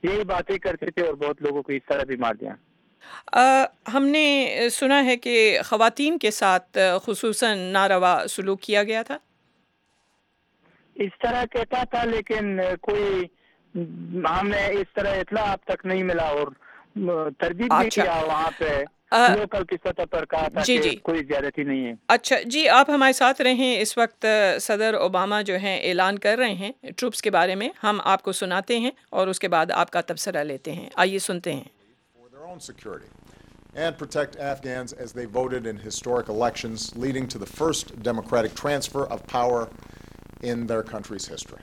यही बातें करते थे और बहुत लोगों को इस तरह भी मार दिया। हमने सुना है कि ख़वातीन के साथ ख़ुसूसन नारवा सलूक किया गया था। इस तरह कहता था, लेकिन कोई हमें इस तरह इत्तला अब तक नहीं मिला, और तरदीद भी अच्छा। किया वहाँ पे, अ, लोकल की सतह पर कहा था जी, कि जी। कोई ज़्यादती नहीं है। अच्छा जी, आप हमारे साथ रहें। इस वक्त सदर ओबामा जो हैं ऐलान कर रहे हैं ट्रूप्स के बारे में। हम आपको सुनाते हैं और उसके बाद आपका तबसरा लेते हैं। आइए सुनते हैं। For their own security and protect Afghans as they voted in historic elections, leading to the first democratic transfer of power in their country's history.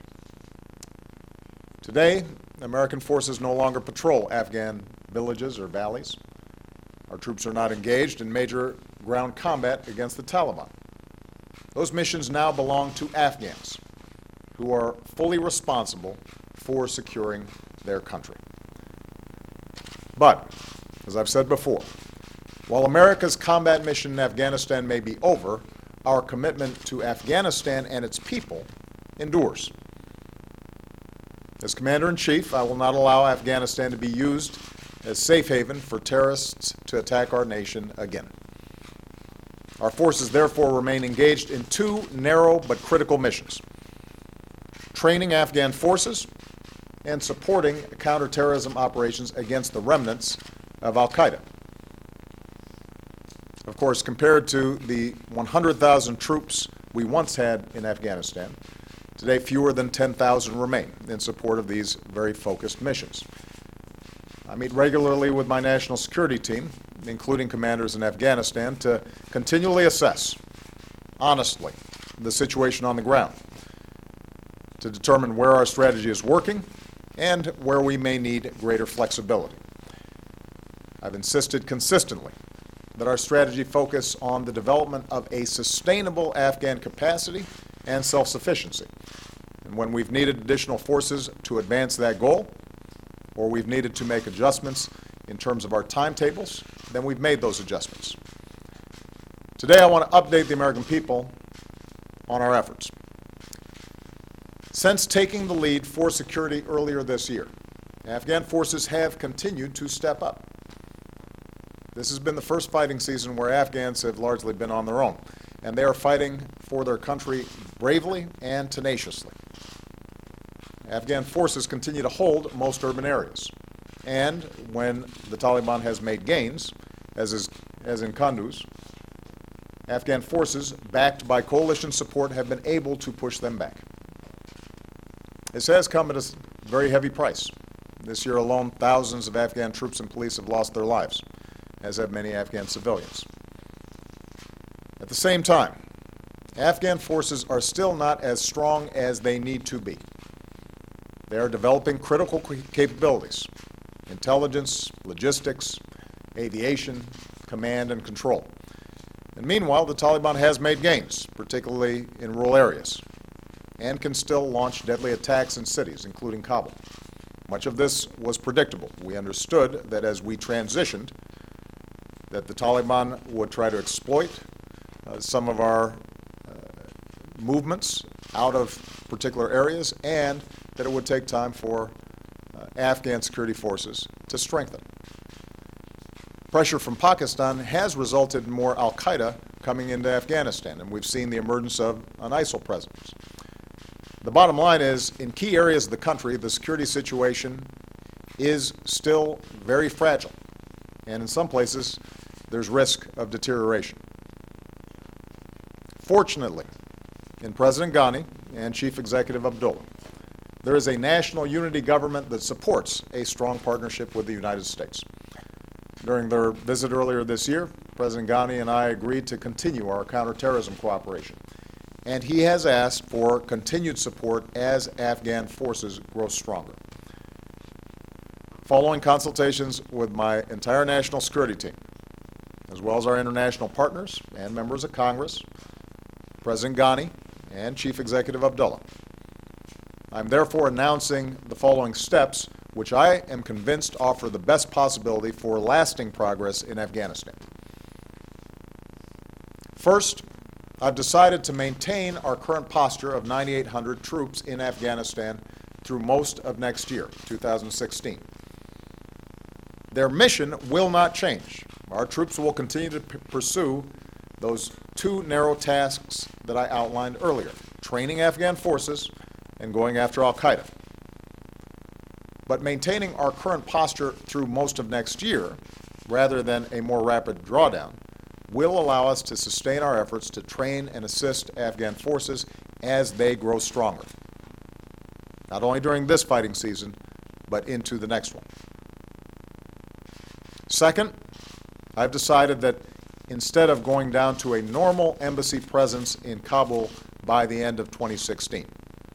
Today, American forces no longer patrol Afghan villages or valleys. Our troops are not engaged in major ground combat against the Taliban. Those missions now belong to Afghans, who are fully responsible for securing their country. But, as I've said before, while America's combat mission in Afghanistan may be over, our commitment to Afghanistan and its people endures. As Commander-in-Chief, I will not allow Afghanistan to be used as safe haven for terrorists to attack our nation again. Our forces therefore remain engaged in two narrow but critical missions: training Afghan forces and supporting counterterrorism operations against the remnants of al-Qaeda. Of course, compared to the 100,000 troops we once had in Afghanistan, today fewer than 10,000 remain in support of these very focused missions. I meet regularly with my national security team, including commanders in Afghanistan, to continually assess, honestly, the situation on the ground, to determine where our strategy is working and where we may need greater flexibility. I've insisted consistently that our strategy focus on the development of a sustainable Afghan capacity and self-sufficiency. And when we've needed additional forces to advance that goal, or we've needed to make adjustments in terms of our timetables, then we've made those adjustments. Today I want to update the American people on our efforts. Since taking the lead for security earlier this year, Afghan forces have continued to step up. This has been the first fighting season where Afghans have largely been on their own, and they are fighting for their country bravely and tenaciously. Afghan forces continue to hold most urban areas, and when the Taliban has made gains, as in Kunduz, Afghan forces, backed by coalition support, have been able to push them back. This has come at a very heavy price. This year alone, thousands of Afghan troops and police have lost their lives, as have many Afghan civilians. At the same time, Afghan forces are still not as strong as they need to be. They are developing critical capabilities: intelligence, logistics, aviation, command, and control. And meanwhile, the Taliban has made gains, particularly in rural areas, and can still launch deadly attacks in cities, including Kabul. Much of this was predictable. We understood that as we transitioned, that the Taliban would try to exploit some of our movements out of particular areas, and that it would take time for Afghan security forces to strengthen. Pressure from Pakistan has resulted in more al-Qaeda coming into Afghanistan, and we've seen the emergence of an ISIL presence. The bottom line is, in key areas of the country, the security situation is still very fragile, and in some places, there's risk of deterioration. Fortunately, in President Ghani and Chief Executive Abdullah, there is a national unity government that supports a strong partnership with the United States. During their visit earlier this year, President Ghani and I agreed to continue our counterterrorism cooperation, and he has asked for continued support as Afghan forces grow stronger. Following consultations with my entire national security team, as well as our international partners and members of Congress, President Ghani, and Chief Executive Abdullah, I'm therefore announcing the following steps, which I am convinced offer the best possibility for lasting progress in Afghanistan. First, I've decided to maintain our current posture of 9,800 troops in Afghanistan through most of next year, 2016. Their mission will not change. Our troops will continue to pursue those two narrow tasks that I outlined earlier, training Afghan forces and going after al-Qaeda. But maintaining our current posture through most of next year, rather than a more rapid drawdown, will allow us to sustain our efforts to train and assist Afghan forces as they grow stronger, not only during this fighting season, but into the next one. Second, I've decided that instead of going down to a normal embassy presence in Kabul by the end of 2016,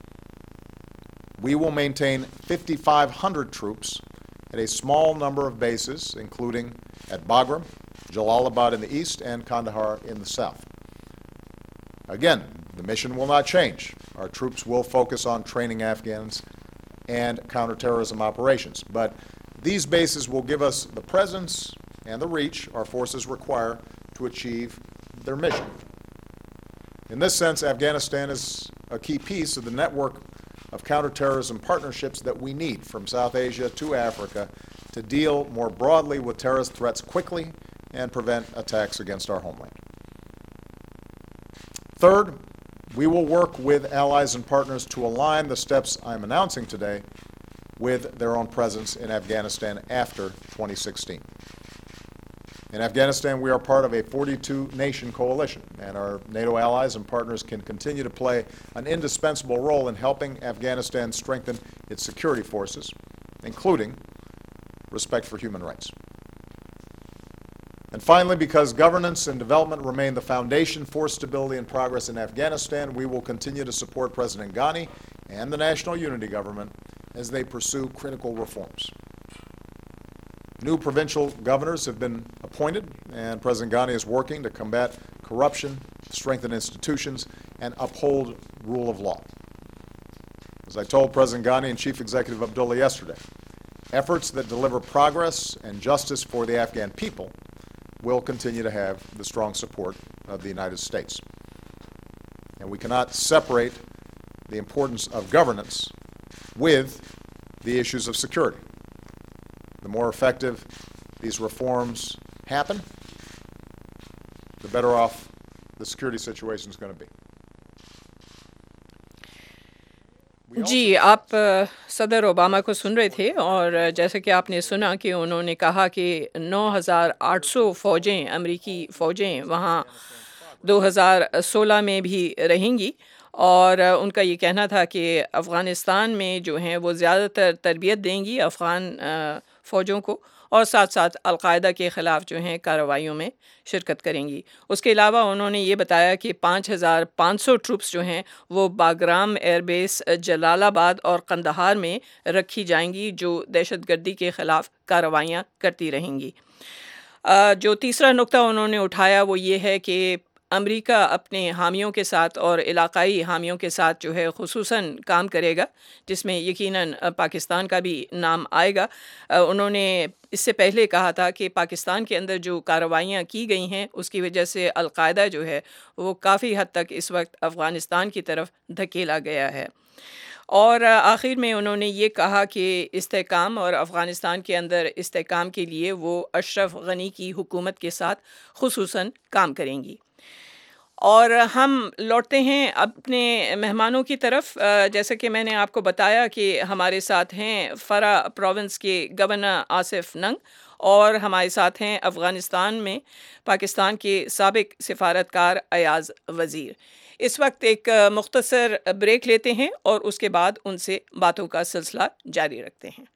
we will maintain 5,500 troops at a small number of bases, including at Bagram, Jalalabad in the east, and Kandahar in the south. Again, the mission will not change. Our troops will focus on training Afghans and counterterrorism operations, but these bases will give us the presence and the reach our forces require to achieve their mission. In this sense, Afghanistan is a key piece of the network of counterterrorism partnerships that we need from South Asia to Africa to deal more broadly with terrorist threats quickly and prevent attacks against our homeland. Third, we will work with allies and partners to align the steps I'm announcing today with their own presence in Afghanistan after 2016. In Afghanistan, we are part of a 42-nation coalition, and our NATO allies and partners can continue to play an indispensable role in helping Afghanistan strengthen its security forces, including respect for human rights. And finally, because governance and development remain the foundation for stability and progress in Afghanistan, we will continue to support President Ghani and the National Unity Government as they pursue critical reforms. New provincial governors have been appointed, and President Ghani is working to combat corruption, strengthen institutions, and uphold rule of law. As I told President Ghani and Chief Executive Abdullah yesterday, efforts that deliver progress and justice for the Afghan people will continue to have the strong support of the United States. And we cannot separate the importance of governance with the issues of security. The more effective these reforms happen, the better off the security situation is going to be. जी, आप सदर Obama को सुन रहे थे और जैसे कि आपने सुना कि उन्होंने कहा कि 9,800 फ़ौजें अमेरिकी फ़ौजें वहाँ 2016 में भी रहेंगी और उनका ये कहना था कि अफ़गानिस्तान में जो हैं वो ज़्यादातर तरबियत देंगी अफ़गान फ़ौजों को और साथ साथ अल-कायदा के ख़िलाफ़ जो हैं कार्रवाइयों में शिरकत करेंगी। उसके अलावा उन्होंने ये बताया कि 5,500 ट्रूप्स जो हैं वो बाग्राम एयरबेस, जलालाबाद और कंदहार में रखी जाएंगी जो दहशतगर्दी के ख़िलाफ़ कार्रवाइयाँ करती रहेंगी। जो तीसरा नुक्ता उन्होंने उठाया वो ये है कि अमेरिका अपने हामियों के साथ और इलाकाई हामियों के साथ जो है ख़ुसूसन काम करेगा, जिसमें यकीनन पाकिस्तान का भी नाम आएगा। उन्होंने इससे पहले कहा था कि पाकिस्तान के अंदर जो कार्रवाइयाँ की गई हैं उसकी वजह से अल-कायदा जो है वो काफ़ी हद तक इस वक्त अफ़गानिस्तान की तरफ धकेला गया है। और आखिर में उन्होंने ये कहा कि इस्तेहकाम और अफ़गानिस्तान के अंदर इस्तेहकाम के लिए वो अशरफ गनी की हुकूमत के साथ ख़ुसूसन काम करेंगी। और हम लौटते हैं अपने मेहमानों की तरफ। जैसे कि मैंने आपको बताया कि हमारे साथ हैं फ़रा प्रोविंस के गवर्नर आसिफ नंग और हमारे साथ हैं अफ़गानिस्तान में पाकिस्तान के साबिक सिफारतकार अयाज़ वज़ीर। इस वक्त एक मुख्तसर ब्रेक लेते हैं और उसके बाद उनसे बातों का सिलसिला जारी रखते हैं।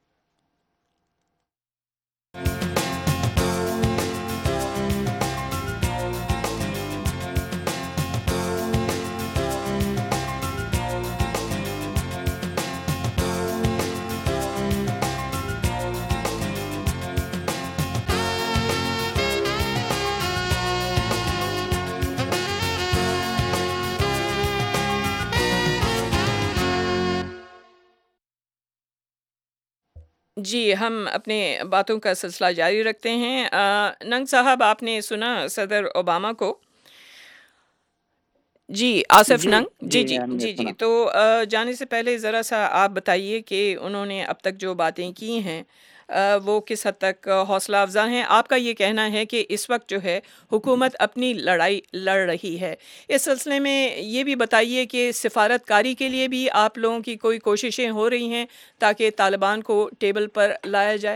जी, हम अपने बातों का सिलसिला जारी रखते हैं। नंग साहब, आपने सुना सदर ओबामा को جی آصف جی ننگ، جی جی جی ہم نے جی جی، سنا. تو جانے سے پہلے ذرا سا آپ بتائیے کہ انہوں نے اب تک جو باتیں کی ہیں وہ کس حد تک حوصلہ افزا ہیں. آپ کا یہ کہنا ہے کہ اس وقت جو ہے حکومت اپنی لڑائی لڑ رہی ہے. اس سلسلے میں یہ بھی بتائیے کہ سفارت کاری کے لیے بھی آپ لوگوں کی کوئی کوششیں ہو رہی ہیں تاکہ طالبان کو ٹیبل پر لایا جائے؟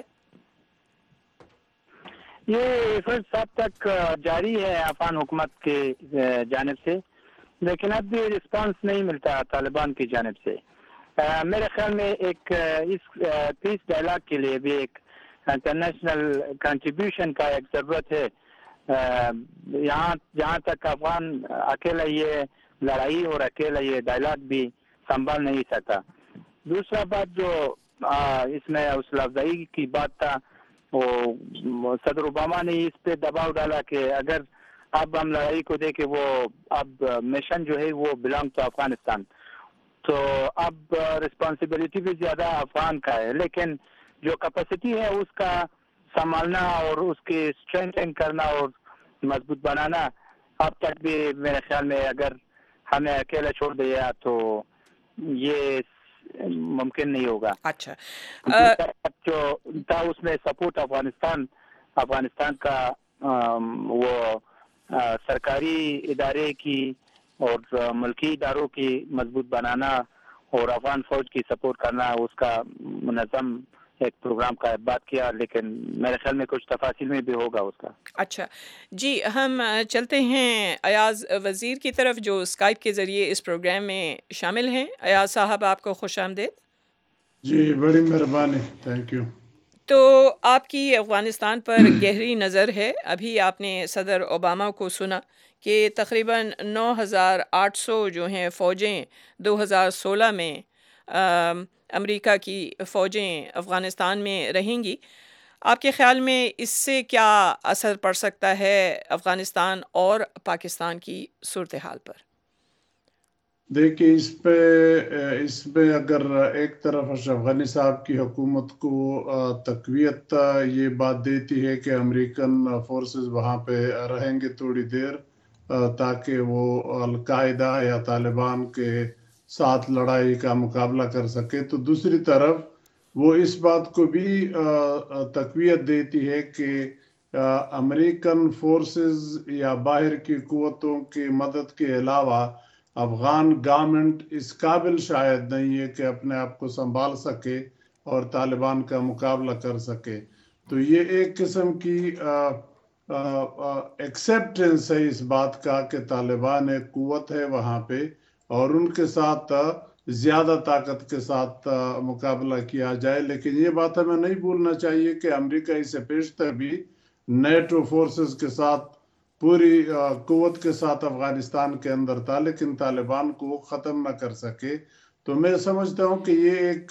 یہ فرض صاحب تک جاری ہے افغان حکومت کی جانب سے، لیکن اب بھی رسپانس نہیں ملتا طالبان کی جانب سے. میرے خیال میں ایک اس پیس ڈائلاگ کے لیے بھی ایک انٹرنیشنل کنٹریبیوشن کا ایک ضرورت ہے. یہاں جہاں تک افغان اکیلا یہ لڑائی اور اکیلا یہ ڈائلاگ بھی سنبھال نہیں سکتا. دوسرا بات جو اس میں حوصلہ افزائی کی بات تھا، وہ صدر اوباما نے اس پہ دباؤ ڈالا کہ اگر اب ہم لڑائی کو دیکھیں، وہ اب مشن جو ہے وہ بلانگ ٹو افغانستان، تو اب رسپانسبلٹی بھی زیادہ افغان کا ہے، لیکن جو کیپیسٹی ہے اس کا سنبھالنا اور اس کی اسٹرینتھن کرنا اور مضبوط بنانا اب تک بھی میرے خیال میں اگر ہمیں اکیلا چھوڑ دیا تو یہ ممکن نہیں ہوگا. اچھا جو تھا اس میں سپورٹ افغانستان کا وہ سرکاری ادارے کی اور ملکی اداروں کی مضبوط بنانا اور افغان فوج کی سپورٹ کرنا، اس کا منظم ایک پروگرام کا بات کیا، لیکن میرے خیال میں کچھ تفاصیل میں بھی ہوگا اس کا. اچھا جی، ہم چلتے ہیں ایاز وزیر کی طرف جو اسکائپ کے ذریعے اس پروگرام میں شامل ہیں. ایاز صاحب آپ کو خوش آمدید. جی بڑی مہربانی، تھینک یو. تو آپ کی افغانستان پر گہری نظر ہے. ابھی آپ نے صدر اوباما کو سنا کہ تقریباً 9,800 جو ہیں فوجیں 2016 میں امریکہ کی فوجیں افغانستان میں رہیں گی. آپ کے خیال میں اس سے کیا اثر پڑ سکتا ہے افغانستان اور پاکستان کی صورتحال پر؟ دیکھیے اس پہ اگر ایک طرف اشرف غنی صاحب کی حکومت کو تقویت یہ بات دیتی ہے کہ امریکن فورسز وہاں پہ رہیں گے تھوڑی دیر تاکہ وہ القاعدہ یا طالبان کے ساتھ لڑائی کا مقابلہ کر سکے، تو دوسری طرف وہ اس بات کو بھی تقویت دیتی ہے کہ امریکن فورسز یا باہر کی قوتوں کی مدد کے علاوہ افغان گورنمنٹ اس قابل شاید نہیں ہے کہ اپنے آپ کو سنبھال سکے اور طالبان کا مقابلہ کر سکے. تو یہ ایک قسم کی ایکسیپٹنس ہے اس بات کا کہ طالبان ایک قوت ہے وہاں پہ اور ان کے ساتھ زیادہ طاقت کے ساتھ مقابلہ کیا جائے. لیکن یہ بات ہمیں نہیں بھولنا چاہیے کہ امریکہ اس سے پیشتر بھی نیٹو فورسز کے ساتھ پوری قوت کے ساتھ افغانستان کے اندر تھا، لیکن طالبان کو ختم نہ کر سکے. تو میں سمجھتا ہوں کہ یہ ایک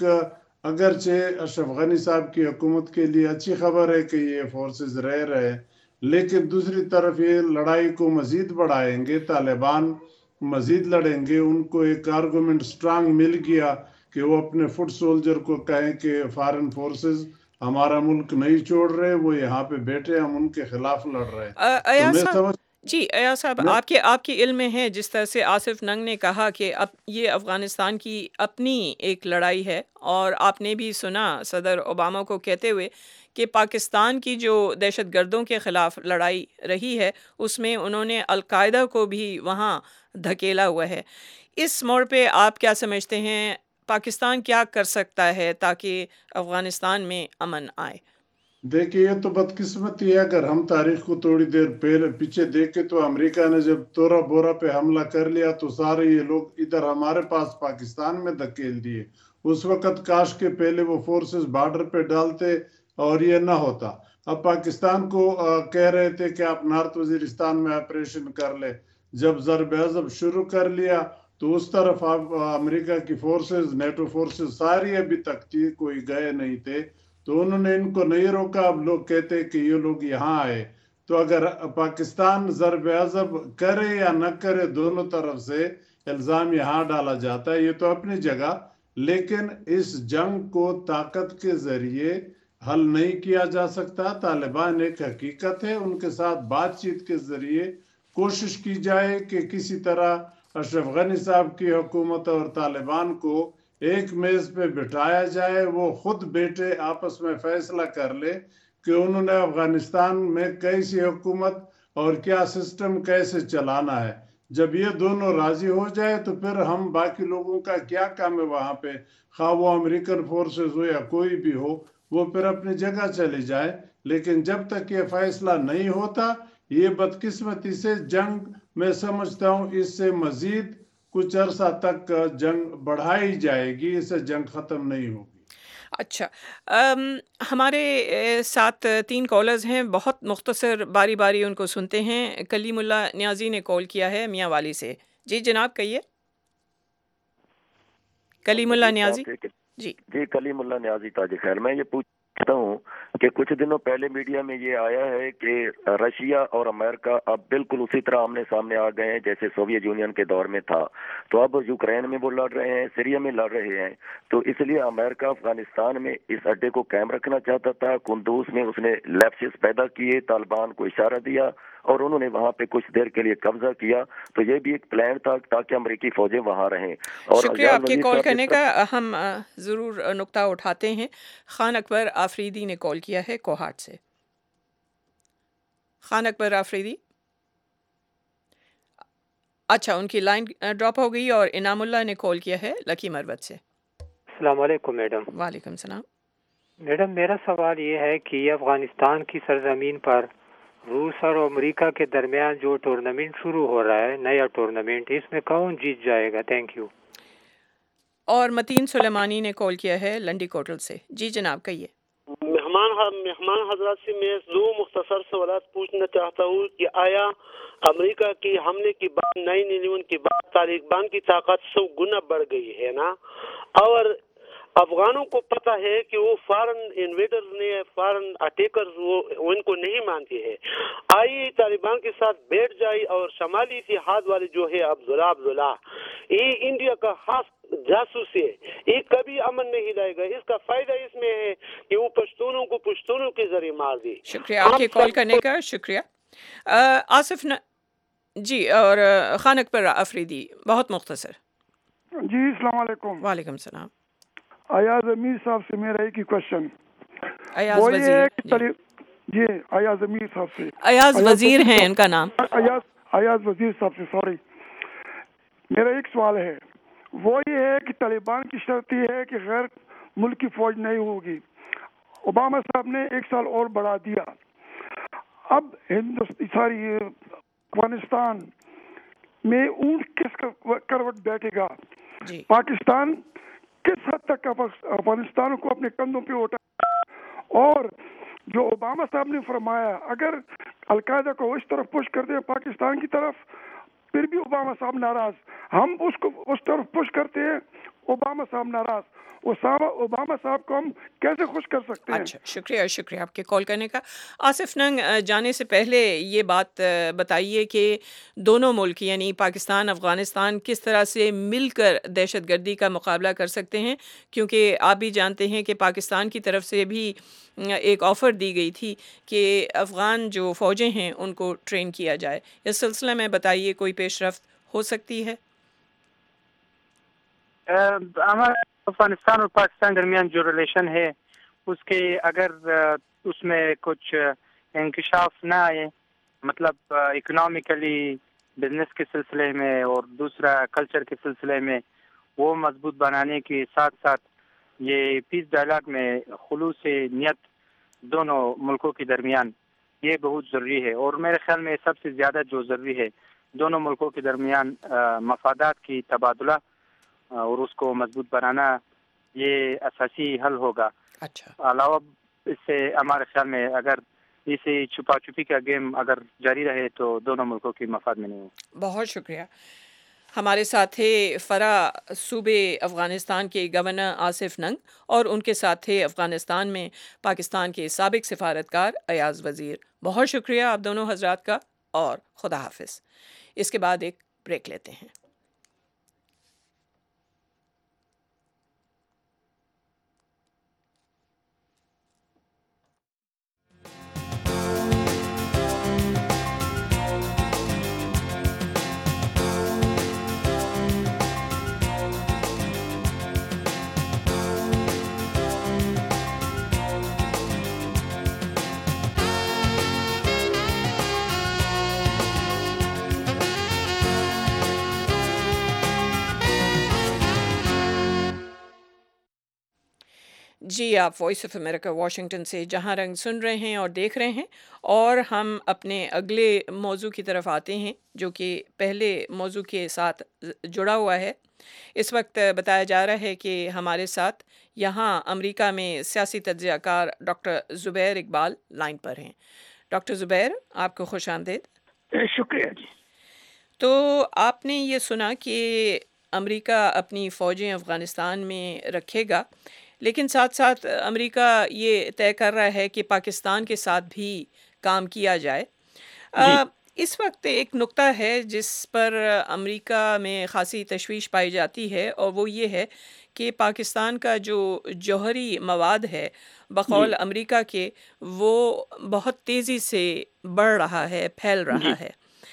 اگرچہ اشرف غنی صاحب کی حکومت کے لیے اچھی خبر ہے کہ یہ فورسز رہ رہے ہیں، لیکن دوسری طرف یہ لڑائی کو مزید بڑھائیں گے، طالبان مزید لڑیں گے. ان کو ایک آرگومنٹ سٹرانگ مل گیا کہ وہ اپنے فٹ سولجر کو کہیں کہ فارن فورسز ہمارا ملک نہیں چھوڑ رہے، وہ یہاں پہ بیٹھے، ہم ان کے خلاف لڑ رہے ہیں. تو میں سمجھ جی ایاز صاحب، آپ کے علم میں ہے جس طرح سے آصف ننگ نے کہا کہ اب یہ افغانستان کی اپنی ایک لڑائی ہے، اور آپ نے بھی سنا صدر اوباما کو کہتے ہوئے کہ پاکستان کی جو دہشت گردوں کے خلاف لڑائی رہی ہے اس میں انہوں نے القاعدہ کو بھی وہاں دھکیلا ہوا ہے. اس موڑ پہ آپ کیا سمجھتے ہیں پاکستان کیا کر سکتا ہے تاکہ افغانستان میں امن آئے؟ دیکھیے یہ تو بدقسمتی ہے. اگر ہم تاریخ کو تھوڑی دیر پیچھے دیکھیں تو امریکہ نے جب تورا بورا پہ حملہ کر لیا تو سارے یہ لوگ ادھر ہمارے پاس پاکستان میں دھکیل دیے. اس وقت کاش کے پہلے وہ فورسز بارڈر پہ ڈالتے اور یہ نہ ہوتا. اب پاکستان کو کہہ رہے تھے کہ آپ نارتھ وزیرستان میں آپریشن کر لے. جب ضرب عضب شروع کر لیا تو اس طرف امریکہ کی فورسز، نیٹو فورسز ساری ابھی تک تھی، کوئی گئے نہیں تھے، تو انہوں نے ان کو نہیں روکا. اب لوگ کہتے کہ یہ لوگ یہاں آئے. تو اگر پاکستان ضرب عضب کرے یا نہ کرے، دونوں طرف سے الزام یہاں ڈالا جاتا ہے. یہ تو اپنی جگہ، لیکن اس جنگ کو طاقت کے ذریعے حل نہیں کیا جا سکتا. طالبان ایک حقیقت ہے، ان کے ساتھ بات چیت کے ذریعے کوشش کی جائے کہ کسی طرح اشرف غنی صاحب کی حکومت اور طالبان کو ایک میز پہ بٹھایا جائے، وہ خود بیٹے آپس میں فیصلہ کر لے کہ انہوں نے افغانستان میں کیسی حکومت اور کیا سسٹم کیسے چلانا ہے۔ جب یہ دونوں راضی ہو جائے تو پھر ہم باقی لوگوں کا کیا کام ہے وہاں پہ، خواہ وہ امریکن فورسز ہو یا کوئی بھی ہو، وہ پھر اپنی جگہ چلی جائے۔ لیکن جب تک یہ فیصلہ نہیں ہوتا، یہ بدقسمتی سے جنگ میں سمجھتا ہوں اس سے مزید کچھ عرصہ تک جنگ بڑھائی جائے گی، اس سے جنگ ختم نہیں ہوگی۔ اچھا، ہمارے ساتھ 3 کالرز ہیں، بہت مختصر باری باری ان کو سنتے ہیں۔ کلیم اللہ نیازی نے کال کیا ہے میاں والی سے۔ جی جناب کہیے۔ کلیم اللہ نیازی۔ جی کلیم اللہ نیازی تاج خیر، میں یہ پوچھتا ہوں کہ کچھ دنوں پہلے میڈیا میں یہ آیا ہے کہ رشیا اور امریکہ اب بالکل اسی طرح آمنے سامنے آ گئے ہیں جیسے سوویت یونین کے دور میں تھا، تو اب یوکرین میں وہ لڑ رہے ہیں، سیریا میں لڑ رہے ہیں، تو اس لیے امریکہ افغانستان میں اس اڈے کو قائم رکھنا چاہتا تھا۔ قندوز میں اس نے لیپسز پیدا کیے، طالبان کو اشارہ دیا اور انہوں نے وہاں پہ کچھ دیر کے لیے قبضہ کیا، تو یہ بھی ایک پلان تھا تاکہ امریکی فوجیں وہاں رہیں۔ اور شکریہ آپ کے کال کرنے کا، ہم ضرور نقطہ اٹھاتے ہیں۔ خان اکبر آفریدی نے کال کیا ہے کوہاٹ سے۔ خان اکبر آفریدی، اچھا ان کی لائن ڈراپ ہو گئی۔ اور انعام اللہ نے کال کیا ہے لکی مروت سے۔ السلام علیکم میڈم۔ وعلیکم السلام۔ میڈم میرا سوال یہ ہے کہ یہ افغانستان کی سرزمین پر روس اور امریکہ کے درمیان جو ٹورنامنٹ شروع ہو رہا ہے، نیا ٹورنامنٹ، اس میں کون جیت جائے گا؟ Thank you. اور متین سلیمانی نے کال کیا ہے لنڈی کوٹل سے۔ جی جناب کہیے۔ مہمان حضرات سے میں 2 مختصر سوالات پوچھنا چاہتا ہوں کہ آیا امریکہ کی حملے کے بعد 9/11 کے بعد طالبان کی طاقت 100 گنا بڑھ گئی ہے نا، اور افغانوں کو پتہ ہے کہ وہ فارن انویڈر نے، فارن اٹیکرز وہ ان کو نہیں مانتے ہیں، آئیے طالبان کے ساتھ بیٹھ جائے اور شمالی اتحاد والے جو ہے عبداللہ یہ انڈیا کا خاص جاسوس ہے، یہ کبھی امن نہیں لائے گا۔ اس کا فائدہ اس میں ہے کہ وہ پشتونوں کو پشتونوں کے ذریعے مار دی۔ شکریہ آپ کے کال کرنے کا، شکریہ۔ آصف جی اور خان اکبر آفریدی بہت مختصر۔ جی السلام علیکم۔ وعلیکم السلام۔ ایاز امیر صاحب سے میرا ایک ہی کوشچن، ایاز وزیر۔ جی ایاز امیر صاحب سے، ایاز وزیر ہیں ان کا نام، ایاز وزیر صاحب سے، سوری۔ میرا ایک سوال ہے، وہ یہ ہے کہ طالبان کی شرط یہ ہے کہ غیر ملکی فوج نہیں ہوگی، اوباما صاحب نے 1 سال اور بڑھا دیا، اب ساری افغانستان میں اونٹ کس کروٹ بیٹھے گا؟ پاکستان کس حد تک افغانستان کو اپنے کندھوں پہ اٹھا؟ اور جو اوباما صاحب نے فرمایا اگر القاعدہ کو اس طرف پش کر دیں پاکستان کی طرف، پھر بھی اوباما صاحب ناراض، ہم اس کو اس طرف پش کرتے ہیں، اوباما صاحب ناراض، اوباما صاحب کو ہم کیسے خوش کر سکتے ہیں؟ اچھا شکریہ آپ کے کال کرنے کا۔ آصف ننگ جانے سے پہلے یہ بات بتائیے کہ دونوں ملک یعنی پاکستان افغانستان کس طرح سے مل کر دہشت گردی کا مقابلہ کر سکتے ہیں، کیونکہ آپ بھی جانتے ہیں کہ پاکستان کی طرف سے بھی ایک آفر دی گئی تھی کہ افغان جو فوجیں ہیں ان کو ٹرین کیا جائے، اس سلسلے میں بتائیے کوئی پیش رفت ہو سکتی ہے؟ ہمارا افغانستان اور پاکستان درمیان جو ریلیشن ہے اس کے اگر اس میں کچھ انکشاف نہ آئے، مطلب اکنامکلی بزنس کے سلسلے میں اور دوسرا کلچر کے سلسلے میں وہ مضبوط بنانے کے ساتھ ساتھ یہ پیس ڈائلاگ میں خلوص نیت دونوں ملکوں کے درمیان یہ بہت ضروری ہے، اور میرے خیال میں سب سے زیادہ جو ضروری ہے دونوں ملکوں کے درمیان مفادات کی تبادلہ اور اس کو مضبوط بنانا یہ اساسی حل ہوگا۔ اچھا، علاوہ اس سے ہمارے خیال میں اگر اسے چھپا چھپی کا گیم اگر جاری رہے تو دونوں ملکوں کی مفاد میں نہیں ہو۔ بہت شکریہ۔ ہمارے ساتھ تھے فرا صوبے افغانستان کے گورنر آصف ننگ اور ان کے ساتھ تھے افغانستان میں پاکستان کے سابق سفارتکار ایاز وزیر۔ بہت شکریہ آپ دونوں حضرات کا اور خدا حافظ۔ اس کے بعد ایک بریک لیتے ہیں۔ जी, आप वॉइस ऑफ अमेरिका वाशिंगटन से जहां रंग सुन रहे हैं और देख रहे हैं, और हम अपने अगले मौजू की तरफ आते हैं जो कि पहले मौजू के साथ जुड़ा हुआ है। इस वक्त बताया जा रहा है कि हमारे साथ यहाँ अमेरिका में सियासी तज्ज़ियाकार डॉक्टर ज़ुबैर इकबाल लाइन पर हैं। डॉक्टर ज़ुबैर, आपको खुश आमदीद। शुक्रिया जी। तो आपने ये सुना कि अमेरिका अपनी फ़ौजें अफ़गानिस्तान में रखेगा, लेकिन साथ साथ अमेरिका ये तय कर रहा है कि पाकिस्तान के साथ भी काम किया जाए। इस वक्त एक नुक्ता है जिस पर अमेरिका में ख़ासी तशवीश पाई जाती है, और वो ये है कि पाकिस्तान का जो जौहरी मवाद है बक़ौल अमेरिका के, वो बहुत तेज़ी से बढ़ रहा है, फैल रहा है।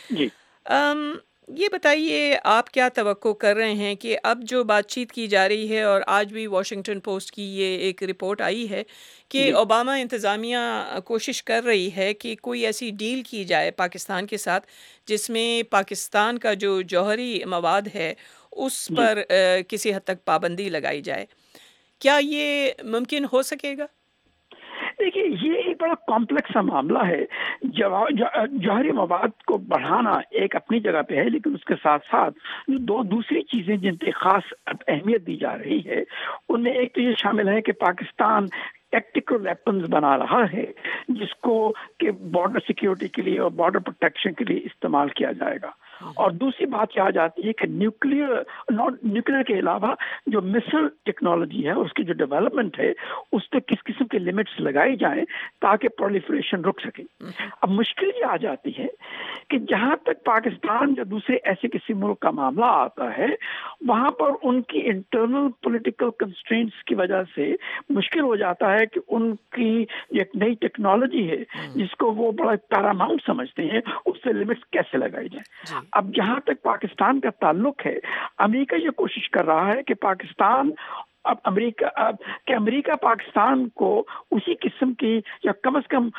ये बताइए, आप क्या तवक्को कर रहे हैं कि अब जो बातचीत की जा रही है, और आज भी वॉशिंगटन पोस्ट की ये एक रिपोर्ट आई है कि ओबामा इंतज़ामिया कोशिश कर रही है कि कोई ऐसी डील की जाए पाकिस्तान के साथ जिसमें पाकिस्तान का जो जौहरी मवाद है उस पर किसी हद तक पाबंदी लगाई जाए। क्या ये मुमकिन हो सकेगा? देखिए, ये एक बड़ा कॉम्प्लेक्स सा मामला है। जौहरी मवाद को बढ़ाना एक अपनी जगह पे है, लेकिन उसके साथ साथ जो दो दूसरी चीज़ें जिन पे ख़ास अहमियत दी जा रही है, उनमें एक तो ये शामिल है कि पाकिस्तान टैक्टिकल वेपन्स बना रहा है जिसको कि बॉर्डर सिक्योरिटी के लिए और बॉर्डर प्रोटेक्शन के लिए इस्तेमाल किया जाएगा। और दूसरी बात क्या आ जाती है कि न्यूक्लियर के अलावा जो मिसाइल टेक्नोलॉजी है, उसकी जो डेवलपमेंट है, उस पर किस किस्म के लिमिट्स लगाई जाएं ताकि प्रोलिफरेशन रुक सके। अब मुश्किल ये आ जाती है कि जहां तक पाकिस्तान या दूसरे ऐसे किसी मुल्क का मामला आता है, वहां पर उनकी इंटरनल पॉलिटिकल कंस्ट्रेंट्स की वजह से मुश्किल हो जाता है कि उनकी एक नई टेक्नोलॉजी है जिसको वो बड़ा पैरामाउंट समझते हैं, उससे लिमिट्स कैसे लगाई जाए। अब जहां तक पाकिस्तान का ताल्लुक है, अमेरिका ये कोशिश कर रहा है कि अमेरिका पाकिस्तान को उसी किस्म की या कम से कम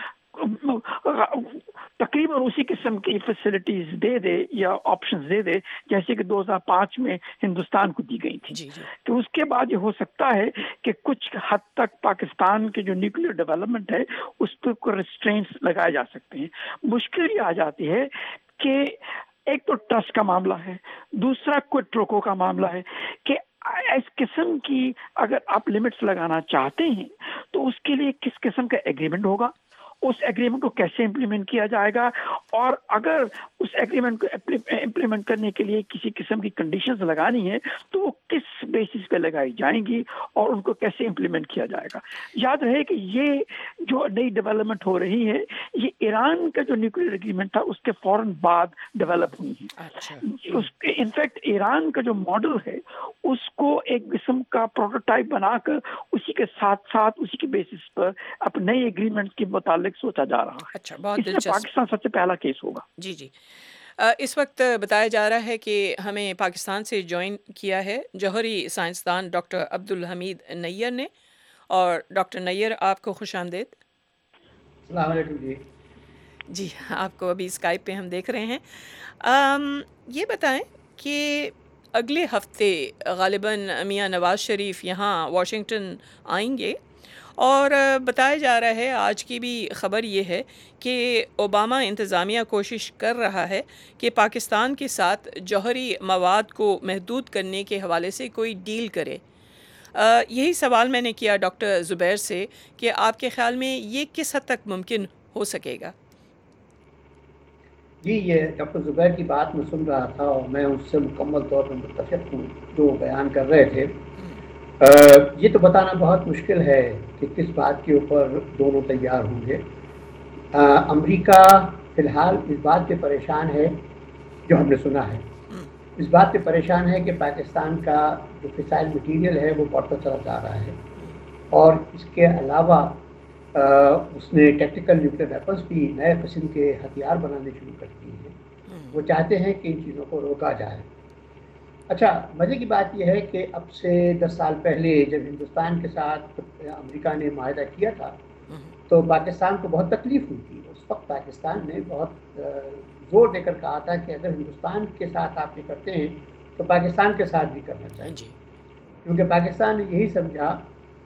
तकरीबन उसी किस्म की फैसिलिटीज दे दे या ऑप्शंस दे दे जैसे कि 2005 में हिंदुस्तान को दी गई थी। तो उसके बाद ये हो सकता है कि कुछ हद तक पाकिस्तान के जो न्यूक्लियर डेवलपमेंट है उस पर कोई रिस्ट्रेंट्स लगाए जा सकते हैं। मुश्किल ये आ जाती है कि एक तो ट्रस्ट का मामला है, दूसरा क्विड प्रो क्वो का मामला है कि इस किस्म की अगर आप लिमिट्स लगाना चाहते हैं तो उसके लिए किस किस्म का एग्रीमेंट होगा, उस एग्रीमेंट को कैसे इम्प्लीमेंट किया जाएगा, और अगर उस एग्रीमेंट को इम्प्लीमेंट करने के लिए किसी किस्म की कंडीशंस लगानी है तो वो किस बेसिस पे लगाई जाएंगी और उनको कैसे इम्प्लीमेंट किया जाएगा। याद रहे कि ये जो नई डेवलपमेंट हो रही है, ये ईरान का जो न्यूक्लियर एग्रीमेंट था उसके फौरन बाद डेवलप हुई है। उसके इनफैक्ट ईरान का जो मॉडल है उसको एक किस्म का प्रोटोटाइप बनाकर उसी के साथ साथ उसी के बेसिस पर अपने नए एग्रीमेंट के मुताबिक सोचा जा रहा है। अच्छा, बहुत दिलचस्प। पाकिस्तान सबसे पहला केस होगा। जी। इस वक्त बताया जा रहा है कि हमें पाकिस्तान से ज्वाइन किया है जौहरी साइंसदान डॉक्टर अब्दुल हमीद नैयर ने। और डॉक्टर नैयर, आपको खुश आमदीद। अस्सलाम वालेकुम जी, आपको अभी स्काइप पे हम देख रहे हैं। ये बताएं कि अगले हफ्ते ग़ालिबन मियां नवाज़ शरीफ यहाँ वाशिंगटन आएंगे, और बताया जा रहा है, आज की भी ख़बर ये है कि ओबामा इंतज़ामिया कोशिश कर रहा है कि पाकिस्तान के साथ जौहरी मवाद को महदूद करने के हवाले से कोई डील करे। यही सवाल मैंने किया डॉक्टर ज़ुबैर से कि आपके ख़्याल में ये किस हद तक मुमकिन हो सकेगा? जी, ये डॉक्टर ज़ुबैर की बात मैं सुन रहा था और मैं उससे मुकम्मल तौर पर मुत्तफ़िक़ हूँ जो बयान कर रहे थे। ये तो बताना बहुत मुश्किल है कि किस बात के ऊपर दोनों तैयार होंगे। अमेरिका फ़िलहाल इस बात पे परेशान है, जो हमने सुना है, इस बात पे परेशान है कि पाकिस्तान का जो फिसाइल मटीरियल है वो बढ़ता चला जा रहा है, और इसके अलावा उसने टैक्टिकल न्यूक्लियर वेपन्स भी नए किस्म के हथियार बनाने शुरू कर दिए हैं। वो चाहते हैं कि इन चीज़ों को रोका जाए। अच्छा, मज़े की बात यह है कि अब से 10 साल पहले जब हिंदुस्तान के साथ अमेरिका ने माहिदा किया था तो पाकिस्तान को बहुत तकलीफ़ हुई थी। उस वक्त पाकिस्तान ने बहुत ज़ोर देकर कहा था कि अगर हिंदुस्तान के साथ आप ये करते हैं तो पाकिस्तान के साथ भी करना चाहिए, क्योंकि पाकिस्तान ने यही समझा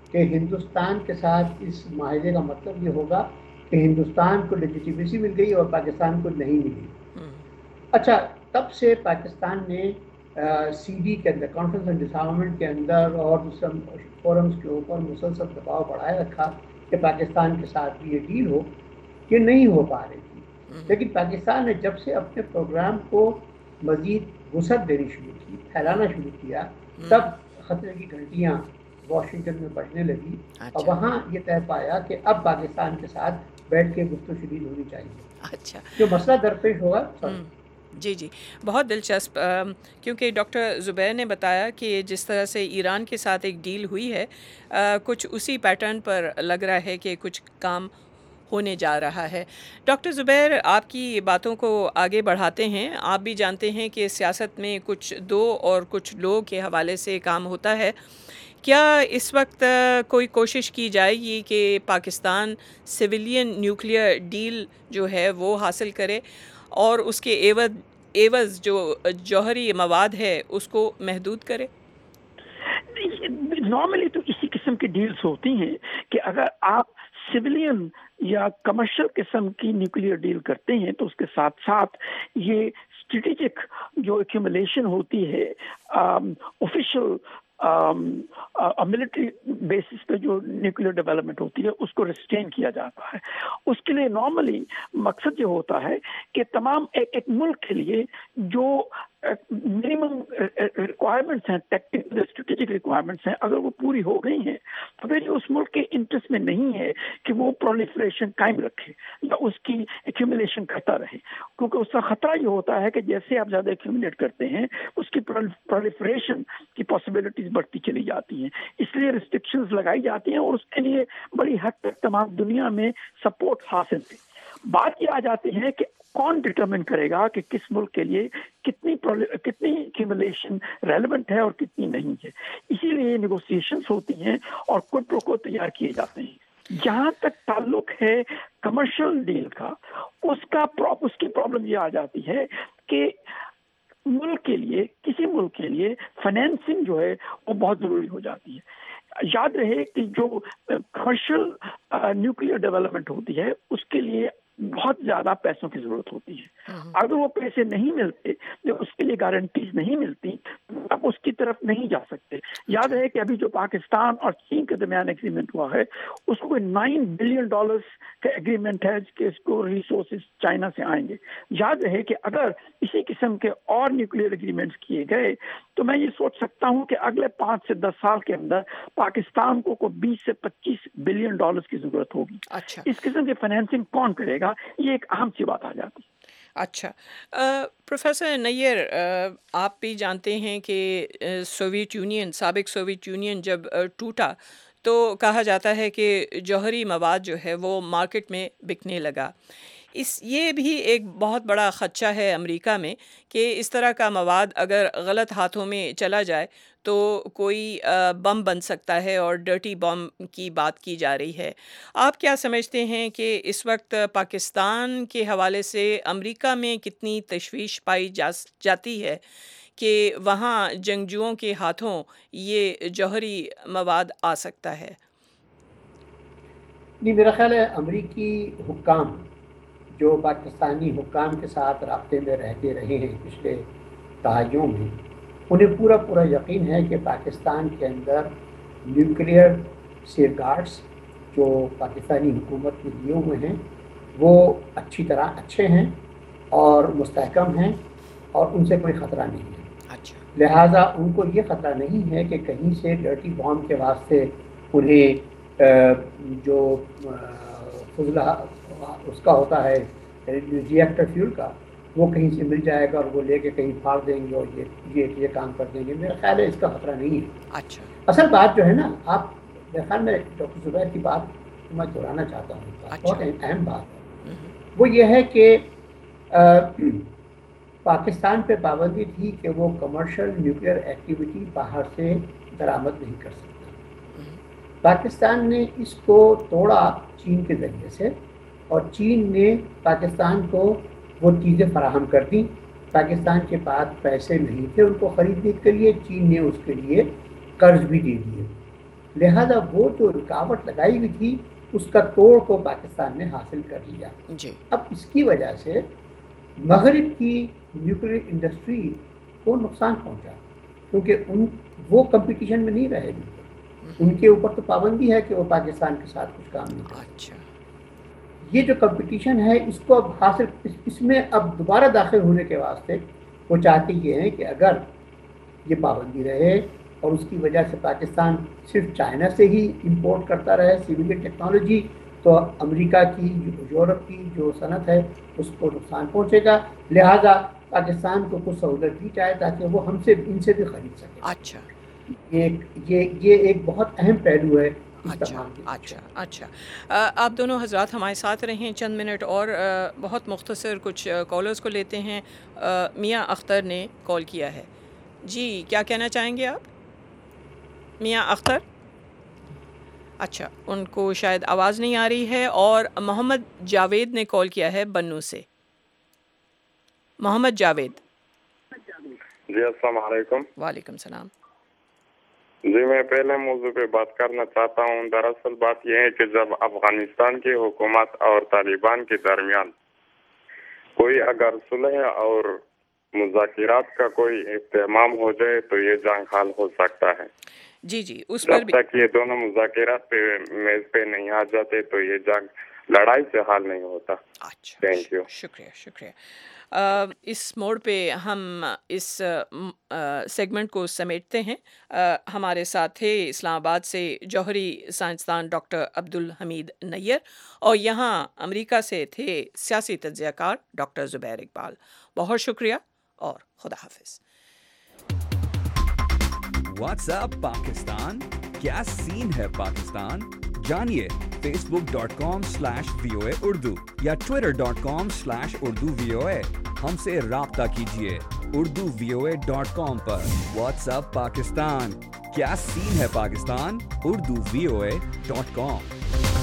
کہ ہندوستان کے ساتھ اس معاہدے کا مطلب یہ ہوگا کہ ہندوستان کو لیجیٹیمیسی مل گئی اور پاکستان کو نہیں ملی. اچھا، تب سے پاکستان نے سی ڈی کے اندر، کانفرنس آن ڈس آرمامنٹ کے اندر اور دوسرے فورمز کے اوپر مسلسل دباؤ بڑھائے رکھا کہ پاکستان کے ساتھ بھی یہ ڈیل ہو. یہ نہیں ہو پا رہی تھی. لیکن پاکستان نے جب سے اپنے پروگرام کو مزید وسعت دینی شروع کی، پھیلانا شروع کیا، تب خطرے کی گھنٹیاں واشنگٹن میں بجنے لگی اور وہاں یہ طے پایا کہ اب پاکستان کے ساتھ بیٹھ کے گفت و شنید ہونی چاہیے. اچھا، جو مسئلہ درپیش ہوگا. جی جی، بہت دلچسپ، کیونکہ ڈاکٹر زبیر نے بتایا کہ جس طرح سے ایران کے ساتھ ایک ڈیل ہوئی ہے، کچھ اسی پیٹرن پر لگ رہا ہے کہ کچھ کام ہونے جا رہا ہے. ڈاکٹر زبیر، آپ کی باتوں کو آگے بڑھاتے ہیں. آپ بھی جانتے ہیں کہ سیاست میں کچھ دو اور کچھ لوگ کے حوالے سے کام ہوتا ہے. کیا اس وقت کوئی کوشش کی جائے گی کہ پاکستان سویلین نیوکلیئر ڈیل جو ہے وہ حاصل کرے اور اس کے ایوز جو جوہری مواد ہے اس کو محدود کرے؟ نارملی تو اسی قسم کی ڈیلز ہوتی ہیں کہ اگر آپ سویلین یا کمرشل قسم کی نیوکلیئر ڈیل کرتے ہیں تو اس کے ساتھ ساتھ یہ اسٹریٹجک جو ایکیومولیشن ہوتی ہے آفیشیل ملٹری بیسس پہ جو نیوکلیئر ڈیولپمنٹ ہوتی ہے اس کو ریسٹین کیا جاتا ہے. اس کے لیے نارملی مقصد یہ ہوتا ہے کہ تمام ایک ملک کے لیے جو منیمم ریکوائرمنٹس ہیں، ٹیکٹیکل اسٹریٹجک ریکوائرمنٹس ہیں، اگر وہ پوری ہو گئی ہیں تو پھر اس ملک کے انٹرسٹ میں نہیں ہے کہ وہ پرولیفریشن قائم رکھے یا اس کی ایکیومولیشن کرتا رہے، کیونکہ اس کا خطرہ یہ ہوتا ہے کہ جیسے آپ زیادہ ایکیومولیٹ کرتے ہیں اس کی پرولیفریشن کی پاسبلٹیز بڑھتی چلی جاتی ہیں. اس لیے ریسٹرکشنز لگائی جاتی ہیں اور اس کے لیے بڑی حد تک تمام دنیا میں سپورٹ حاصل ہے. بات یہ آ جاتی ہے کہ کون ڈٹرمن کرے گا کہ کس ملک کے لیے کتنی ایکیومولیشن ریلیونٹ ہے اور کتنی نہیں ہے. اسی لیے نیگوسیشنز ہوتی ہیں اور کوڈ پرو کوڈ تیار کیے جاتے ہیں. جہاں تک تعلق ہے کمرشل ڈیل کا، اس کی پرابلم یہ آ جاتی ہے کہ ملک کے لیے، کسی ملک کے لیے فائنینسنگ جو ہے وہ بہت ضروری ہو جاتی ہے. یاد رہے کہ جو کمرشل نیوکلیئر ڈیولپمنٹ ہوتی ہے اس کے لیے بہت زیادہ پیسوں کی ضرورت ہوتی ہے. اگر وہ پیسے نہیں ملتے، اس کے لیے گارنٹیز نہیں ملتی، اب اس کی طرف نہیں جا سکتے. یاد ہے کہ ابھی جو پاکستان اور چین کے درمیان ایگریمنٹ ہوا ہے اس کو $9 بلین کا ایگریمنٹ ہے کہ اس کو ریسورسز چائنا سے آئیں گے. یاد رہے کہ اگر اسی قسم کے اور نیوکلیئر ایگریمنٹس کیے گئے تو میں یہ سوچ سکتا ہوں کہ اگلے 5 سے 10 سال کے اندر پاکستان کو 20 سے 25 بلین ڈالرز کی ضرورت ہوگی. اس قسم کی فائنینسنگ کون کرے گا؟ یہ ایک اہم سی بات آ جاتی ہے. اچھا، پروفیسر نیر، آپ بھی جانتے ہیں کہ سابق سوویت یونین جب ٹوٹا تو کہا جاتا ہے کہ جوہری مواد جو ہے وہ مارکیٹ میں بکنے لگا. یہ بھی ایک بہت بڑا خدشہ ہے امریکہ میں کہ اس طرح کا مواد اگر غلط ہاتھوں میں چلا جائے تو کوئی بم بن سکتا ہے اور ڈرٹی بم کی بات کی جا رہی ہے. آپ کیا سمجھتے ہیں کہ اس وقت پاکستان کے حوالے سے امریکہ میں کتنی تشویش پائی جاتی ہے کہ وہاں جنگجوؤں کے ہاتھوں یہ جوہری مواد آ سکتا ہے؟ نہیں، میرا خیال ہے امریکی حکام جو پاکستانی حکام کے ساتھ رابطے میں رہتے رہے ہیں پچھلے دہائیوں میں، انہیں پورا یقین ہے کہ پاکستان کے اندر نیوکلیئر سیف گارڈز جو پاکستانی حکومت نے دیے ہوئے ہیں وہ اچھی طرح اچھے ہیں اور مستحکم ہیں اور ان سے کوئی خطرہ نہیں ہے. لہٰذا ان کو یہ خطرہ نہیں ہے کہ کہیں سے ڈرٹی بام کے واسطے انہیں جو فضلہ اس کا ہوتا ہے ری ایکٹر فیول کا، وہ کہیں سے مل جائے گا اور وہ لے کے کہیں پھاڑ دیں گے اور یہ کام کر دیں گے. میرا خیال ہے اس کا خطرہ نہیں ہے. اچھا، اصل بات جو ہے نا، آپ میرے خیال میں ڈاکٹر زبیر کی بات میں دہرانا چاہتا ہوں، بہت اہم بات ہے. وہ یہ ہے کہ پاکستان پہ پابندی تھی کہ وہ کمرشل نیوکلیئر ایکٹیویٹی باہر سے درآمد نہیں کر سکتا. پاکستان نے اس کو توڑا چین کے ذریعے سے، اور چین نے پاکستان کو وہ چیزیں فراہم کر دیں. پاکستان کے پاس پیسے نہیں تھے ان کو خریدنے کے لیے، چین نے اس کے لیے قرض بھی دے دیے. लिहाजा वो जो रुकावट लगाई हुई थी उसका तोड़ को पाकिस्तान ने हासिल कर लिया जी। अब इसकी वजह से मगरिब की न्यूक्लियर इंडस्ट्री को नुकसान पहुंचा क्योंकि वो कंपटीशन में नहीं रहे उनके ऊपर तो पाबंदी है कि वो पाकिस्तान के साथ कुछ काम नहीं करें। अच्छा, ये जो कंपटीशन है इसको अब हासिल इसमें अब दोबारा दाखिल होने के वास्ते वो चाहते ये हैं कि अगर ये पाबंदी रहे और उसकी वजह से पाकिस्तान सिर्फ चाइना से ही इंपोर्ट करता रहे सिविलियन टेक्नोलॉजी तो अमेरिका की यूरोप की जो सनत है उसको नुकसान पहुंचेगा। लिहाजा पाकिस्तान को कुछ सहूलत दी जाए ताकि वो हमसे इनसे भी खरीद सके। अच्छा, ये एक बहुत अहम पहलू है। अच्छा। आप दोनों हजरात हमारे साथ रहें चंद मिनट और बहुत मुख्तसर कुछ कॉलर्स को लेते हैं। मियाँ अख्तर ने कॉल किया है जी, क्या कहना चाहेंगे आप मियाँ अख्तर? अच्छा, उनको शायद आवाज़ नहीं आ रही है। और मोहम्मद जावेद ने कॉल किया है बन्नू से। मोहम्मद जावेद जी, अस्सलाम वालेकुम। वालेकुम सलाम जी, मैं पहले मौजू पे बात करना चाहता हूँ। दरअसल बात यह है कि जब अफगानिस्तान की हुकूमत और तालिबान के दरमियान कोई अगर सुलह और मुज़ाकिरात का कोई इत्तेमाम हो जाए तो ये जंग हाल हो सकता है। जी, उस पर जब तक ये दोनों मुज़ाकिरात पे मेज पे नहीं आ जाते तो ये जंग लड़ाई से हाल नहीं होता। अच्छा, थैंक यू। शुक्रिया। इस मोड़ पे हम इस सेगमेंट को समेटते हैं। हमारे साथ थे इस्लामाबाद से जौहरी साइंसदान डॉक्टर अब्दुल हमीद नैयर और यहाँ अमेरिका से थे सियासी तज्ज़ियाकार डॉक्टर ज़ुबैर इकबाल। बहुत शुक्रिया और खुदा हाफिज़। व्हाट्सएप पाकिस्तान, क्या सीन है पाकिस्तान? जानिए facebook.com/VOA उर्दू या twitter.com/urdu VOA। हमसे राब्ता कीजिए urduvoa.com पर। व्हाट्सएप पाकिस्तान, क्या सीन है पाकिस्तान? urduvoa.com।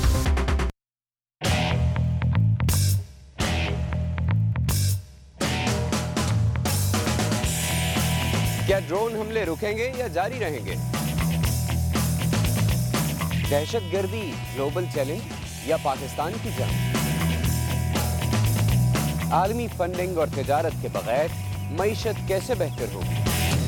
क्या ड्रोन हमले रुकेंगे या जारी रहेंगे? दहशतगर्दी ग्लोबल चैलेंज या पाकिस्तान की जंग? आलमी फंडिंग और तिजारत के बगैर मईशत कैसे बेहतर होगी?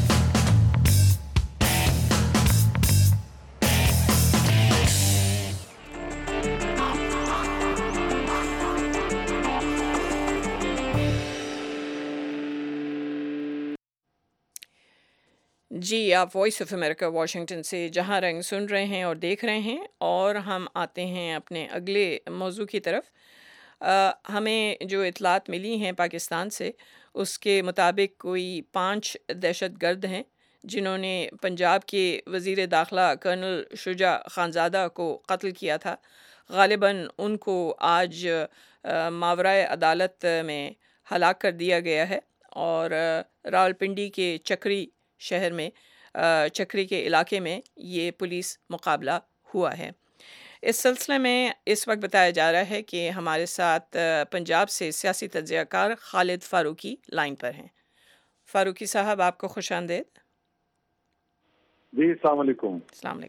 जी, आप वॉइस ऑफ अमेरिका वाशिंगटन से जहां रंग सुन रहे हैं और देख रहे हैं और हम आते हैं अपने अगले मौजू की तरफ। हमें जो इतलात मिली हैं पाकिस्तान से उसके मुताबिक कोई 5 दहशतगर्द हैं जिन्होंने पंजाब के वज़ीर दाखिला कर्नल शुजा खानज़ादा को कत्ल किया था। ग़ालिबन उनको आज मावराए अदालत में हलाक कर दिया गया है और रावलपिंडी के चक्री शहर में चक्री के इलाके में ये पुलिस मुकाबला हुआ है। इस सिलसिले में इस वक्त बताया जा रहा है कि हमारे साथ पंजाब से सियासी तज्ज़ियाकार खालिद फ़ारूकी लाइन पर हैं। फ़ारूकी साहब, आपको खुशामदीद। जी, अस्सलाम वालेकुम।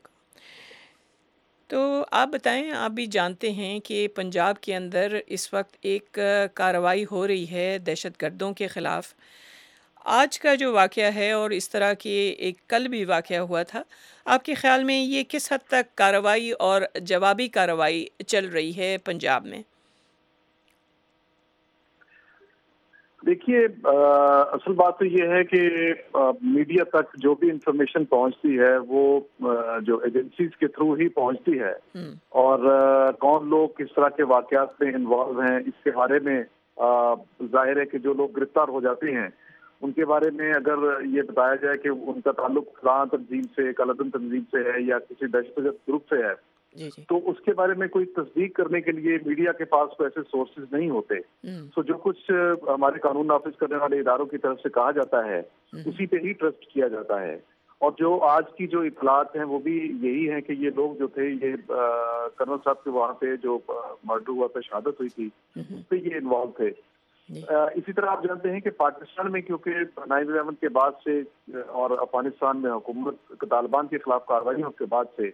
तो आप बताएं, आप भी जानते हैं कि पंजाब के अंदर इस वक्त एक कार्रवाई हो रही है दहशतगर्दों के ख़िलाफ़। आज का जो वाक़या है और इस तरह के एक कल भी वाक़या हुआ था, आपके ख़्याल में ये किस हद तक कार्रवाई और जवाबी कार्रवाई चल रही है पंजाब में? देखिए, असल बात तो ये है कि मीडिया तक जो भी इंफॉर्मेशन पहुंचती है वो जो एजेंसीज के थ्रू ही पहुंचती है और कौन लोग किस तरह के वाक़यात में इन्वॉल्व हैं इसके बारे में जाहिर है कि जो लोग गिरफ्तार हो जाते हैं उनके बारे में अगर ये बताया जाए कि उनका ताल्लुक फलां तंजीम से, कलदन तंजीम से है या किसी दहशतगर्द ग्रुप से है, तो उसके बारे में कोई तस्दीक करने के लिए मीडिया के पास कोई ऐसे सोर्सेज नहीं होते। तो जो कुछ हमारे कानून नाफिज करने वाले इदारों की तरफ से कहा जाता है उसी पे ही ट्रस्ट किया जाता है। और जो आज की जो इतलात हैं वो भी यही है कि ये लोग जो थे, ये कर्नल साहब के वहाँ पे जो मर्डर हुआ था, शहादत हुई थी, उस पर ये इन्वॉल्व थे। इसी तरह आप जानते हैं कि पाकिस्तान में क्योंकि 9/11 के बाद से और अफगानिस्तान में हुकूमत तालिबान के खिलाफ कार्रवाइयों के बाद से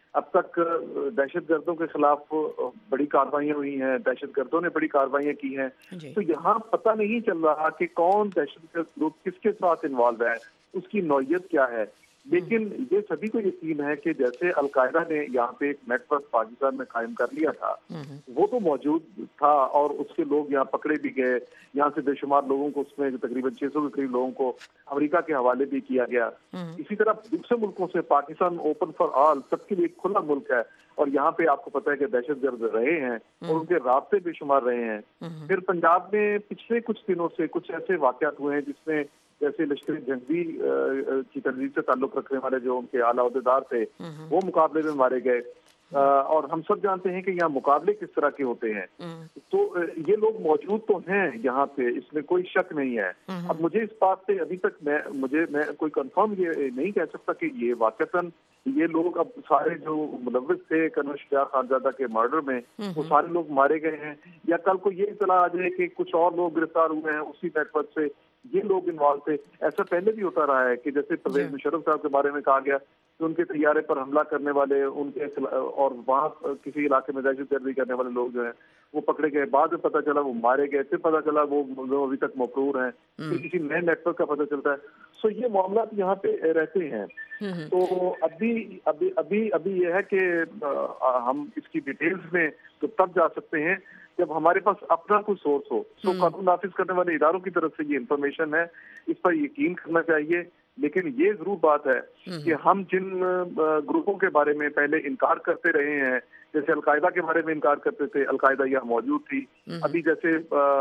اب تک دہشت گردوں کے خلاف بڑی کارروائیاں ہوئی ہیں, دہشت گردوں نے بڑی کارروائیاں کی ہیں, تو یہاں پتہ نہیں چل رہا کہ کون دہشت گرد گروپ کس کے ساتھ انوالو ہے, اس کی نوعیت کیا ہے. لیکن یہ سبھی کو یقین ہے کہ جیسے القاعدہ نے یہاں پہ ایک نیٹ ورک پاکستان میں قائم کر لیا تھا, وہ تو موجود تھا اور اس کے لوگ یہاں پکڑے بھی گئے. یہاں سے بے شمار لوگوں کو, اس میں تقریباً 600 کے قریب لوگوں کو امریکہ کے حوالے بھی کیا گیا. اسی طرح دوسرے ملکوں سے پاکستان اوپن فار آل, سب کے لیے ایک کھلا ملک ہے, اور یہاں پہ آپ کو پتہ ہے کہ دہشت گرد رہے ہیں اور ان کے رابطے بے شمار رہے ہیں. پھر پنجاب میں پچھلے کچھ دنوں سے کچھ ایسے واقعات ہوئے ہیں جس میں جیسے لشکر جنگی کی تنظیم سے تعلق رکھنے والے جو ان کے اعلیٰ عہدیدار تھے وہ مقابلے میں مارے گئے, اور ہم سب جانتے ہیں کہ یہاں مقابلے کس طرح کے ہوتے ہیں. تو یہ لوگ موجود تو ہیں یہاں پہ, اس میں کوئی شک نہیں ہے. اب مجھے اس بات پہ ابھی تک میں کوئی کنفرم یہ نہیں کہہ سکتا کہ یہ واقعتاً یہ لوگ اب سارے جو ملوث تھے کنور شجاع خانزادہ کے مرڈر میں وہ سارے لوگ مارے گئے ہیں, یا کل کو یہ اطلاع آ جائے کہ کچھ اور لوگ گرفتار ہوئے ہیں اسی نیٹ ورک سے, یہ لوگ انوالو تھے. ایسا پہلے بھی ہوتا رہا ہے کہ جیسے پرویز مشرف صاحب کے بارے میں کہا گیا کہ ان کے طیارے پر حملہ کرنے والے ان کے اور وہاں کسی علاقے میں دہشت گردی کرنے والے لوگ جو ہیں وہ پکڑے گئے, بعد میں پتہ چلا وہ مارے گئے, پھر پتہ چلا وہ ابھی تک مفرور ہیں, پھر کسی نئے نیٹ ورک کا پتہ چلتا ہے. سو یہ معاملات یہاں پہ رہتے ہیں. تو ابھی یہ ہے کہ ہم اس کی ڈیٹیلز میں تو تب جا سکتے ہیں جب ہمارے پاس اپنا کوئی سورس ہو. سو قانون نافذ کرنے والے اداروں کی طرف سے یہ انفارمیشن ہے, اس پر یقین کرنا چاہیے. لیکن یہ ضرور بات ہے کہ ہم جن گروپوں کے بارے میں پہلے انکار کرتے رہے ہیں, جیسے القاعدہ کے بارے میں انکار کرتے تھے, القاعدہ یہاں موجود تھی. ابھی جیسے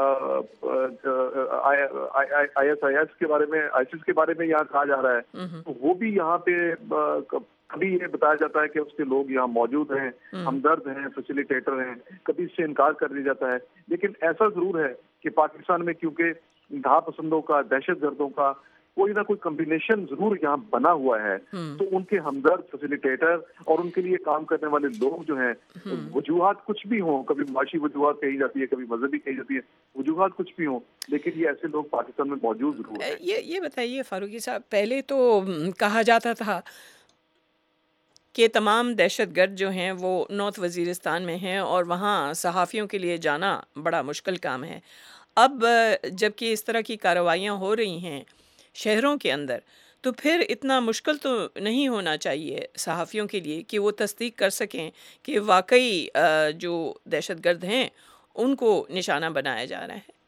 ISIS کے بارے میں, ISIS کے بارے میں یہاں کہا جا رہا ہے, تو وہ بھی یہاں پہ کبھی یہ بتایا جاتا ہے کہ اس کے لوگ یہاں موجود ہیں, ہمدرد ہیں, فیسیلیٹیٹر ہیں, کبھی اس سے انکار کر دیا جاتا ہے. لیکن ایسا ضرور ہے کہ پاکستان میں کیونکہ انتہا پسندوں کا, دہشت گردوں کا کوئی نہ کوئی کمبینیشن ضرور یہاں بنا ہوا ہے, تو ان کے ہمدرد, فیسیلیٹیٹر اور ان کے لیے کام کرنے والے لوگ جو ہیں, وجوہات کچھ بھی ہوں, کبھی معاشی وجوہات کہی جاتی ہے, کبھی مذہبی کہی جاتی ہے, وجوہات کچھ بھی ہوں, لیکن یہ ایسے لوگ پاکستان میں موجود ضرور ہیں. یہ بتائیے فاروقی صاحب, پہلے تو کہا جاتا تھا کہ تمام دہشت گرد جو ہیں وہ نارتھ وزیرستان میں ہیں اور وہاں صحافیوں کے لیے جانا بڑا مشکل کام ہے. اب جب کہ اس طرح کی کارروائیاں ہو رہی ہیں شہروں کے اندر, تو پھر اتنا مشکل تو نہیں ہونا چاہیے صحافیوں کے لیے کہ وہ تصدیق کر سکیں کہ واقعی جو دہشت گرد ہیں ان کو نشانہ بنایا جا رہا ہے.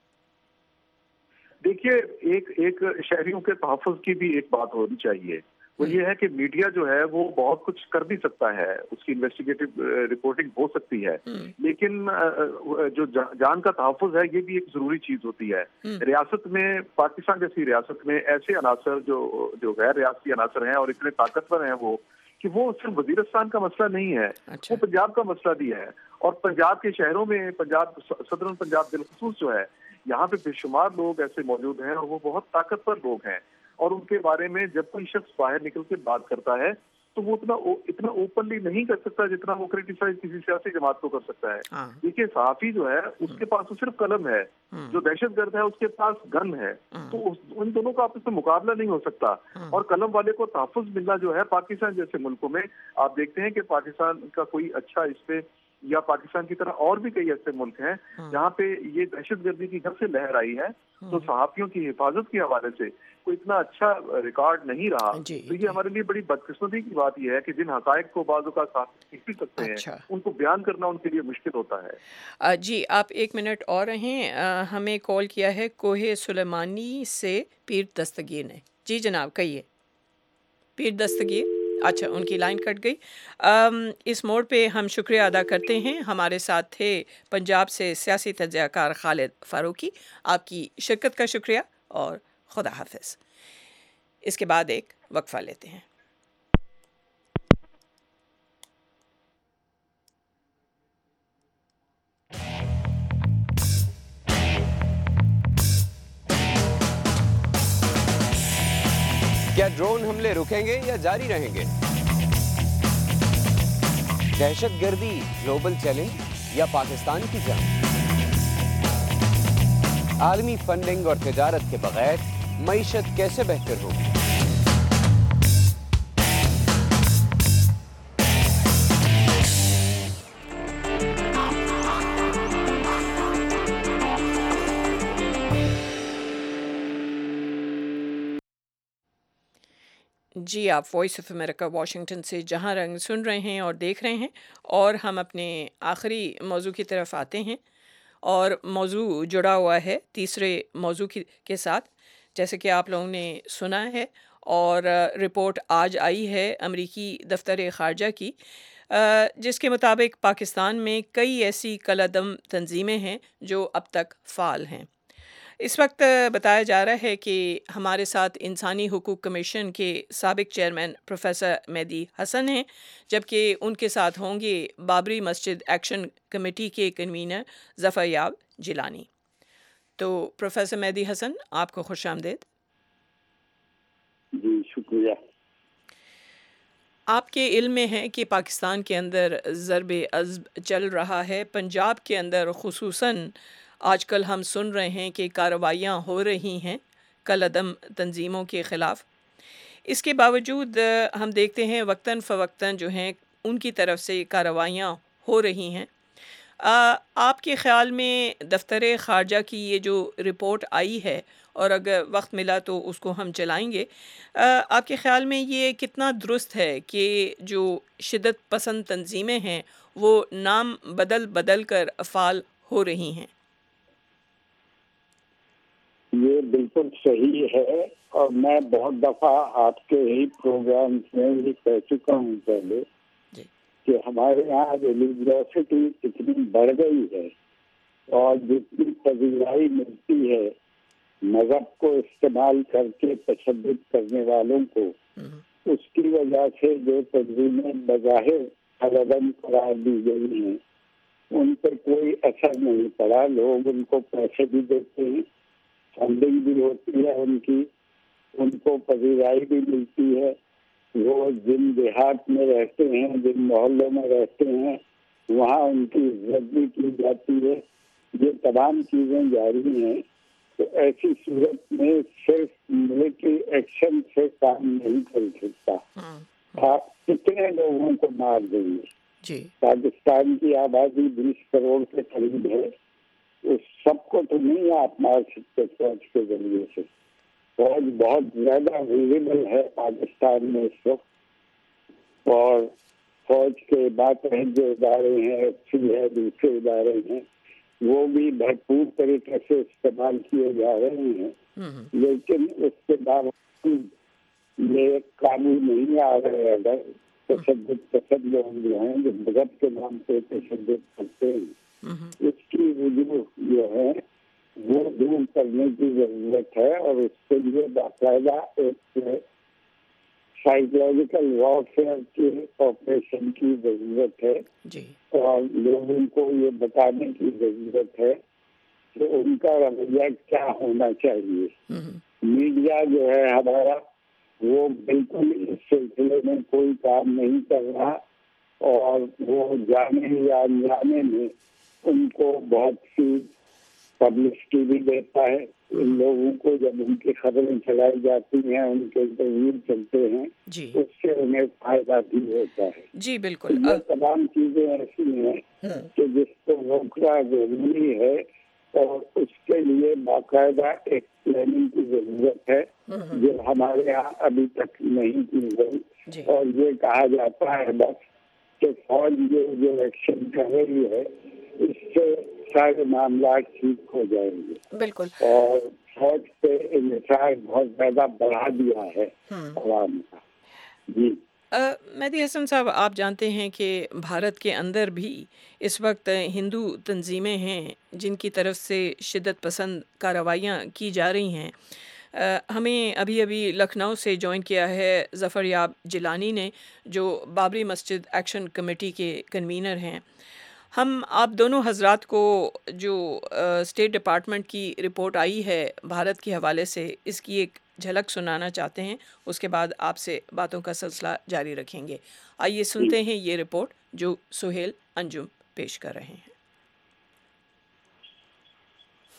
دیکھیے, ایک شہریوں کے تحفظ کی بھی ایک بات ہونی چاہیے. وہ یہ ہے کہ میڈیا جو ہے وہ بہت کچھ کر بھی سکتا ہے, اس کی انویسٹیگیٹو رپورٹنگ ہو سکتی ہے, لیکن جو جان کا تحفظ ہے یہ بھی ایک ضروری چیز ہوتی ہے. ریاست میں, پاکستان جیسی ریاست میں ایسے عناصر جو غیر ریاستی عناصر ہیں اور اتنے طاقتور ہیں وہ, کہ وہ صرف وزیرستان کا مسئلہ نہیں ہے, وہ پنجاب کا مسئلہ بھی ہے. اور پنجاب کے شہروں میں, پنجاب صدرن پنجاب بالخصوص جو ہے, یہاں پہ بے شمار لوگ ایسے موجود ہیں اور وہ بہت طاقتور لوگ ہیں, اور ان کے بارے میں جب کوئی شخص باہر نکل کے بات کرتا ہے تو وہ اتنا اوپنلی نہیں کر سکتا جتنا وہ کریٹیسائز کسی سیاسی جماعت کو کر سکتا ہے. دیکھیے, صحافی جو ہے اس کے پاس تو صرف قلم ہے, جو دہشت گرد ہے اس کے پاس گن ہے, تو ان دونوں کا آپس میں مقابلہ نہیں ہو سکتا. اور قلم والے کو تحفظ ملنا جو ہے, پاکستان جیسے ملکوں میں آپ دیکھتے ہیں کہ پاکستان کا کوئی اچھا اس پہ, یا پاکستان کی طرح اور بھی کئی ایسے ملک ہیں جہاں پہ یہ دہشت گردی کی جب سے لہر آئی ہے تو صحافیوں کی حفاظت کے حوالے سے کوئی اتنا اچھا ریکارڈ نہیں رہا. تو یہ ہمارے لیے بڑی بدقسمتی کی بات یہ ہے کہ جن حقائق کو بعض اوقات صحافی سیکھ بھی سکتے ہیں, ان کو بیان کرنا ان کے لیے مشکل ہوتا ہے. جی, آپ 1 منٹ اور رہیں. ہمیں کال کیا ہے کوہ سلیمانی سے پیر دستگیر نے. جی جناب, کہیے. پیر دستگیر, اچھا ان کی لائن کٹ گئی. اس موڑ پہ ہم شکریہ ادا کرتے ہیں. ہمارے ساتھ تھے پنجاب سے سیاسی تجزیہ کار خالد فاروقی. آپ کی شرکت کا شکریہ اور خدا حافظ. اس کے بعد ایک وقفہ لیتے ہیں. کیا ڈرون حملے رکیں گے یا جاری رہیں گے؟ دہشت گردی گلوبل چیلنج یا پاکستان کی جنگ؟ عالمی فنڈنگ اور تجارت کے بغیر معیشت کیسے بہتر ہوگی؟ जी, आप वॉइस ऑफ अमेरिका वाशिंगटन से जहां रंग सुन रहे हैं और देख रहे हैं, और हम अपने आखिरी मौजू की तरफ आते हैं। और मौजू जुड़ा हुआ है तीसरे मौजू के साथ, जैसे कि आप लोगों ने सुना है। और रिपोर्ट आज आई है अमरीकी दफ्तर ख़ारजा की, जिसके मुताबिक पाकिस्तान में कई ऐसी कलादम तंजीमें हैं जो अब तक फ़ाल हैं। इस वक्त बताया जा रहा है कि हमारे साथ इंसानी हुकूक कमीशन के साबिक चेयरमैन प्रोफेसर मेहदी हसन हैं, जबकि उनके साथ होंगे बाबरी मस्जिद एक्शन कमेटी के कन्वीनर ज़फ़रयाब जिलानी। तो प्रोफेसर मेहदी हसन, आपको खुश आमदीद। जी शुक्रिया। आपके इल्म में है कि पाकिस्तान के अंदर ज़रबे अज़्ब चल रहा है। पंजाब के अंदर खुसूसन आजकल हम सुन रहे हैं कि कार्रवाइयाँ हो रही हैं कलअदम तंजीमों के ख़िलाफ़। इसके बावजूद हम देखते हैं वक्तन फ़वक्तन जो हैं उनकी तरफ से कार्रवाइयाँ हो रही हैं। आपके ख़्याल में दफ्तर ख़ारजा की ये जो रिपोर्ट आई है, और अगर वक्त मिला तो उसको हम चलाएंगे, आपके ख़्याल में ये कितना दुरुस्त है कि जो शिद्दत पसंद तंजीमें हैं वो नाम बदल बदल कर फ़ाल हो रही हैं? ये बिल्कुल सही है, और मैं बहुत दफ़ा आपके ही प्रोग्राम में भी कह चुका हूँ पहले कि हमारे यहाँ रिलीजियोसिटी इतनी बढ़ गई है और जितनी पजीराई मिलती है मज़हब को इस्तेमाल करके तशद्दुद करने वालों को, उसकी वजह से जो तंजीमें बज़ाहिर अलअदम करार दी गई हैं उन पर कोई असर नहीं पड़ा। लोग उनको पैसे भी देते हैं, फंडिंग भी होती है उनकी, उनको पजीराई भी मिलती है। वो जिन देहात में रहते हैं, जिन मोहल्लों में रहते हैं, वहाँ उनकी इज्जत भी की जाती है। ये तमाम चीज़ें जारी हैं। तो ऐसी सूरत में सिर्फ मिलिट्री एक्शन से काम नहीं चल सकता। आप कितने लोगों को मार देंगे? पाकिस्तान की आबादी 20 करोड़ के करीब है, उस सबको तो नहीं आप मार सकते फौज के जरिए से। फौज बहुत ज्यादा विजिबल है पाकिस्तान में इस वक्त, और फौज के बाकी जो इदारे हैं, एफसी है, दूसरे इदारे हैं, वो भी भरपूर तरीके से इस्तेमाल किए जा रहे हैं। लेकिन उसके बावजूद ये काबू नहीं आ रहे। अगर तशद्दुद पसंद लोग जो हैं जो मज़हब के नाम पे तशद्दुद करते हैं, उसकी वजह जो है वो दूर करने की जरूरत है, और उसके लिए बाकायदा एक साइकोलॉजिकल वॉरफेयर के ऑपरेशन की जरूरत है। और लोगों को ये बताने की जरूरत है कि उनका रवैया क्या होना चाहिए। मीडिया जो है हमारा, वो बिल्कुल इस सिलसिले में कोई काम नहीं कर रहा, और वो जाने या अनजाने में उनको बहुत सी पब्लिसिटी भी देता है इन लोगों को। जब उनकी खबरें चलाई जाती हैं, उनके इंटरव्यू चलते हैं, उससे उन्हें फायदा भी होता है। जी बिल्कुल। ये तमाम चीजें ऐसी हैं कि जिसको रोकना जरूरी है, और उसके लिए बाकायदा एक प्लानिंग की जरूरत है जो हमारे यहाँ अभी तक नहीं की गई। और ये कहा जाता है बस कि फौज जो एक्शन कर रही है इससे सारे मामला ठीक हो जाएंगे। बिल्कुल। और फौज पे इंतजार बहुत ज्यादा बढ़ा दिया है आवाम का। जी मेहदी हसन साहब, आप जानते हैं कि भारत के अंदर भी इस वक्त हिंदू तंजीमें हैं जिनकी तरफ से शिद्दत पसंद कार्रवाइयाँ की जा रही हैं। हमें अभी अभी लखनऊ से ज्वाइन किया है ज़फ़रयाब जिलानी ने, जो बाबरी मस्जिद एक्शन कमेटी के कन्वीनर हैं। हम आप दोनों हजरात को जो स्टेट डिपार्टमेंट की रिपोर्ट आई है भारत के हवाले से, इसकी एक झलक सुनाना चाहते हैं, उसके बाद आपसे बातों का सिलसिला जारी रखेंगे। आइए सुनते हैं ये रिपोर्ट जो सुहेल अंजुम पेश कर रहे हैं।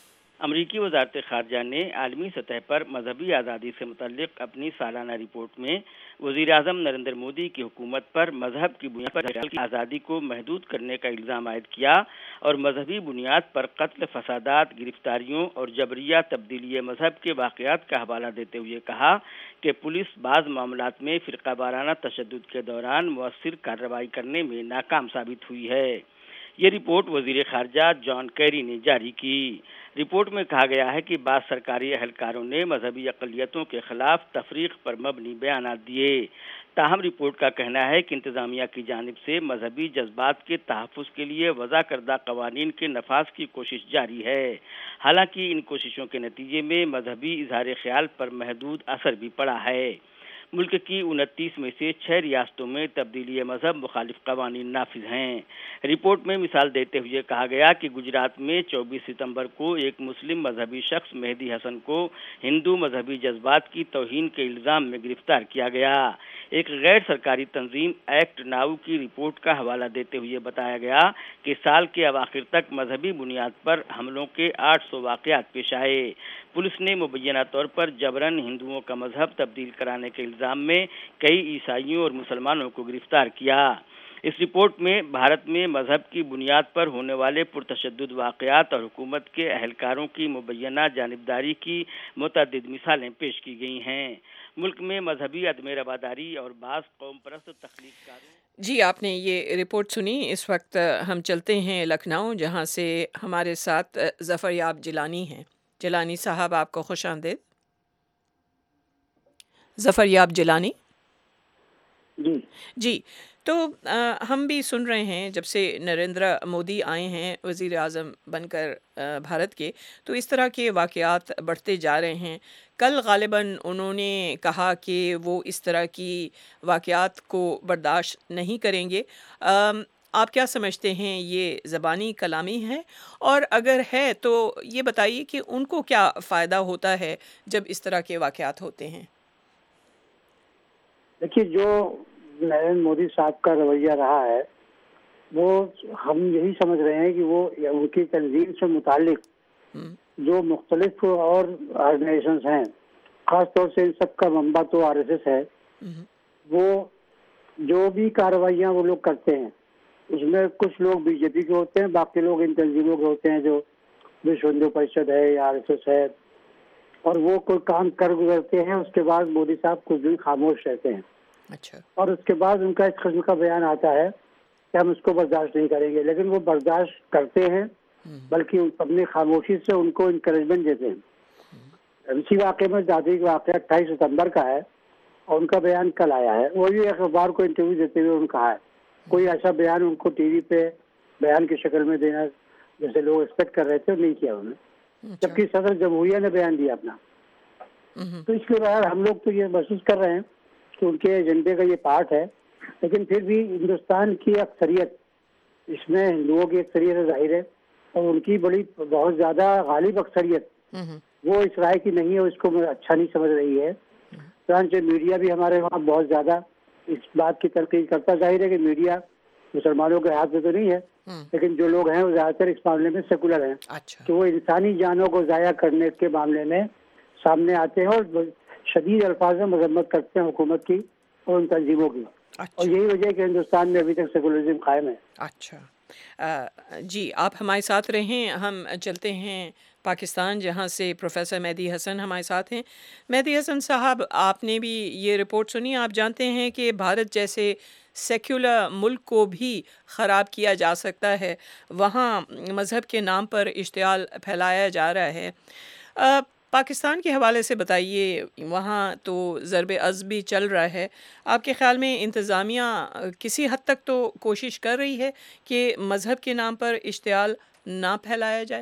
امریکی وزارت خارجہ نے عالمی سطح پر مذہبی آزادی سے متعلق اپنی سالانہ رپورٹ میں وزیر اعظم نریندر مودی کی حکومت پر مذہب کی بنیاد پر آزادی کو محدود کرنے کا الزام عائد کیا اور مذہبی بنیاد پر قتل، فسادات، گرفتاریوں اور جبریہ تبدیلی مذہب کے واقعات کا حوالہ دیتے ہوئے کہا کہ پولیس بعض معاملات میں فرقہ وارانہ تشدد کے دوران مؤثر کارروائی کرنے میں ناکام ثابت ہوئی ہے۔ یہ رپورٹ وزیر خارجہ جان کیری نے جاری کی۔ رپورٹ میں کہا گیا ہے کہ بعض سرکاری اہلکاروں نے مذہبی اقلیتوں کے خلاف تفریق پر مبنی بیانات دیے، تاہم رپورٹ کا کہنا ہے کہ انتظامیہ کی جانب سے مذہبی جذبات کے تحفظ کے لیے وضع کردہ قوانین کے نفاذ کی کوشش جاری ہے۔ حالانکہ ان کوششوں کے نتیجے میں مذہبی اظہار خیال پر محدود اثر بھی پڑا ہے۔ ملک کی 29 میں سے 6 ریاستوں میں تبدیلی مذہب مخالف قوانین نافذ ہیں۔ رپورٹ میں مثال دیتے ہوئے کہا گیا کہ گجرات میں 24 ستمبر کو ایک مسلم مذہبی شخص مہدی حسن کو ہندو مذہبی جذبات کی توہین کے الزام میں گرفتار کیا گیا۔ ایک غیر سرکاری تنظیم ایکٹ ناؤ کی رپورٹ کا حوالہ دیتے ہوئے بتایا گیا کہ سال کے اواخر تک مذہبی بنیاد پر حملوں کے 800 واقعات پیش آئے۔ پولیس نے مبینہ طور پر جبراً ہندوؤں کا مذہب تبدیل کرانے کے الزام میں کئی عیسائیوں اور مسلمانوں کو گرفتار کیا۔ اس رپورٹ میں بھارت میں مذہب کی بنیاد پر ہونے والے پرتشدد واقعات اور حکومت کے اہلکاروں کی مبینہ جانبداری کی متعدد مثالیں پیش کی گئی ہیں۔ ملک میں مذہبی عدم رواداری اور بعض قوم پرست تخلیق کاروں۔ جی، آپ نے یہ رپورٹ سنی۔ اس وقت ہم چلتے ہیں لکھنؤ، جہاں سے ہمارے ساتھ ظفر یاب جیلانی ہیں۔ جیلانی صاحب، آپ کو خوش آمدید۔ ظفر یاب جیلانی جی، تو ہم بھی سن رہے ہیں جب سے نریندر مودی آئے ہیں وزیر اعظم بن کر بھارت کے، تو اس طرح کے واقعات بڑھتے جا رہے ہیں۔ کل غالباً انہوں نے کہا کہ وہ اس طرح کی واقعات کو برداشت نہیں کریں گے۔ آپ کیا سمجھتے ہیں، یہ زبانی کلامی ہے؟ اور اگر ہے تو یہ بتائیے کہ ان کو کیا فائدہ ہوتا ہے جب اس طرح کے واقعات ہوتے ہیں؟ دیکھیے، جو نریندر مودی صاحب کا رویہ رہا ہے، وہ ہم یہی سمجھ رہے ہیں کہ وہ ان کی تنظیم سے متعلق جو مختلف اور آرگنائزیشنز ہیں، خاص طور سے ان سب کا منبع تو RSS ہے، وہ جو بھی کارروائیاں وہ لوگ کرتے ہیں اس میں کچھ لوگ BJP کے ہوتے ہیں، باقی لوگ ان تنظیموں کے ہوتے ہیں جو وشو ہندو پریشد ہے یا RSS ہے، اور وہ کوئی کام کر گزرتے ہیں، اس کے بعد مودی صاحب کچھ دن خاموش رہتے ہیں۔ اچھا۔ اور اس کے بعد ان کا ایک قسم کا بیان آتا ہے کہ ہم اس کو برداشت نہیں کریں گے، لیکن وہ برداشت کرتے ہیں، بلکہ اپنی خاموشی سے ان کو انکریجمنٹ دیتے ہیں۔ اسی واقعے میں دادی کا واقعہ 28 ستمبر کا ہے، اور ان کا بیان کل آیا ہے۔ وہ بھی اخبار کو انٹرویو دیتے ہوئے انہوں نے کہا ہے کوئی ایسا بیان ان کو ٹی وی پہ بیان کی شکل میں دینا جیسے لوگ ایکسپیکٹ کر رہے تھے، نہیں کیا انہوں نے، جبکہ صدر جمہوریہ نے بیان دیا اپنا۔ تو اس کے بعد ہم لوگ تو یہ محسوس کر رہے ہیں کہ ان کے ایجنڈے کا یہ پارٹ ہے، لیکن پھر بھی ہندوستان کی اکثریت، اس میں ہندوؤں کی اکثریت ظاہر ہے، اور ان کی بہت زیادہ غالب اکثریت وہ اس رائے کی نہیں ہے، اس کو اچھا نہیں سمجھ رہی ہے۔ چنانچہ میڈیا بھی ہمارے وہاں بہت زیادہ اس بات کی تنقید کرتا۔ ظاہر ہے کہ میڈیا مسلمانوں کے ہاتھ میں تو نہیں ہے، لیکن جو لوگ ہیں وہ زیادہ تر اس معاملے میں سیکولر ہیں، کہ وہ انسانی جانوں کو ضائع کرنے کے معاملے میں سامنے آتے ہیں اور شدید الفاظ میں مذمت کرتے ہیں حکومت کی اور ان تنظیموں کی۔ اور یہی وجہ ہے کہ ہندوستان میں ابھی تک سیکولرزم قائم ہے۔ اچھا جی، آپ ہمارے ساتھ رہیں۔ ہم چلتے ہیں پاکستان، جہاں سے پروفیسر مہدی حسن ہمارے ساتھ ہیں۔ مہدی حسن صاحب، آپ نے بھی یہ رپورٹ سنی۔ آپ جانتے ہیں کہ بھارت جیسے سیکولر ملک کو بھی خراب کیا جا سکتا ہے، وہاں مذہب کے نام پر اشتعال پھیلایا جا رہا ہے۔ پاکستان کے حوالے سے بتائیے، وہاں تو ضرب عضب بھی چل رہا ہے۔ آپ کے خیال میں انتظامیہ کسی حد تک تو کوشش کر رہی ہے کہ مذہب کے نام پر اشتعال نہ پھیلایا جائے؟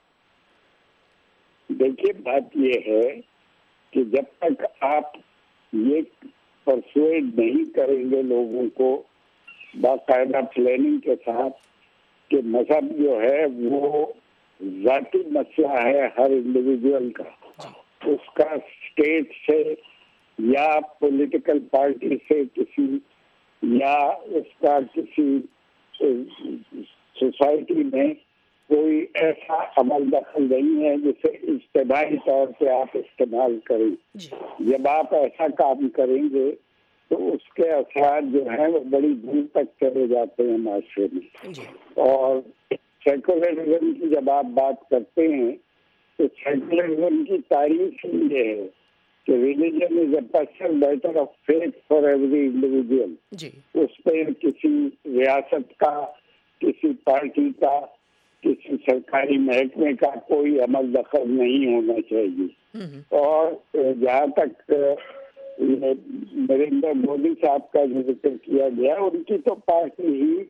دیکھیے، بات یہ ہے کہ جب تک آپ یہ پرسویڈ نہیں کریں گے لوگوں کو باقاعدہ پلاننگ کے ساتھ کہ مذہب جو ہے وہ ذاتی مسئلہ ہے ہر انڈیویجول کا، اس کا اسٹیٹ سے یا پولیٹیکل پارٹی سے کسی یا اس کا کسی سوسائٹی میں کوئی ایسا عمل دخل نہیں ہے جسے اجتماعی طور پہ آپ استعمال کریں. جب آپ ایسا کام کریں گے تو اس کے اثرات جو ہیں وہ بڑی دور تک چلے جاتے ہیں معاشرے میں. اور سیکولرزم کی جب آپ بات کرتے ہیں تو سیکولرزم کی تعریف ہی یہ ہے کہ religion is a personal matter of faith for every individual. اس پہ کسی ریاست کا، کسی پارٹی کا، کسی سرکاری محکمے کا کوئی عمل دخل نہیں ہونا چاہیے. اور جہاں تک نریندر مودی صاحب کا جو ذکر کیا گیا، ان کی تو پارٹی ہی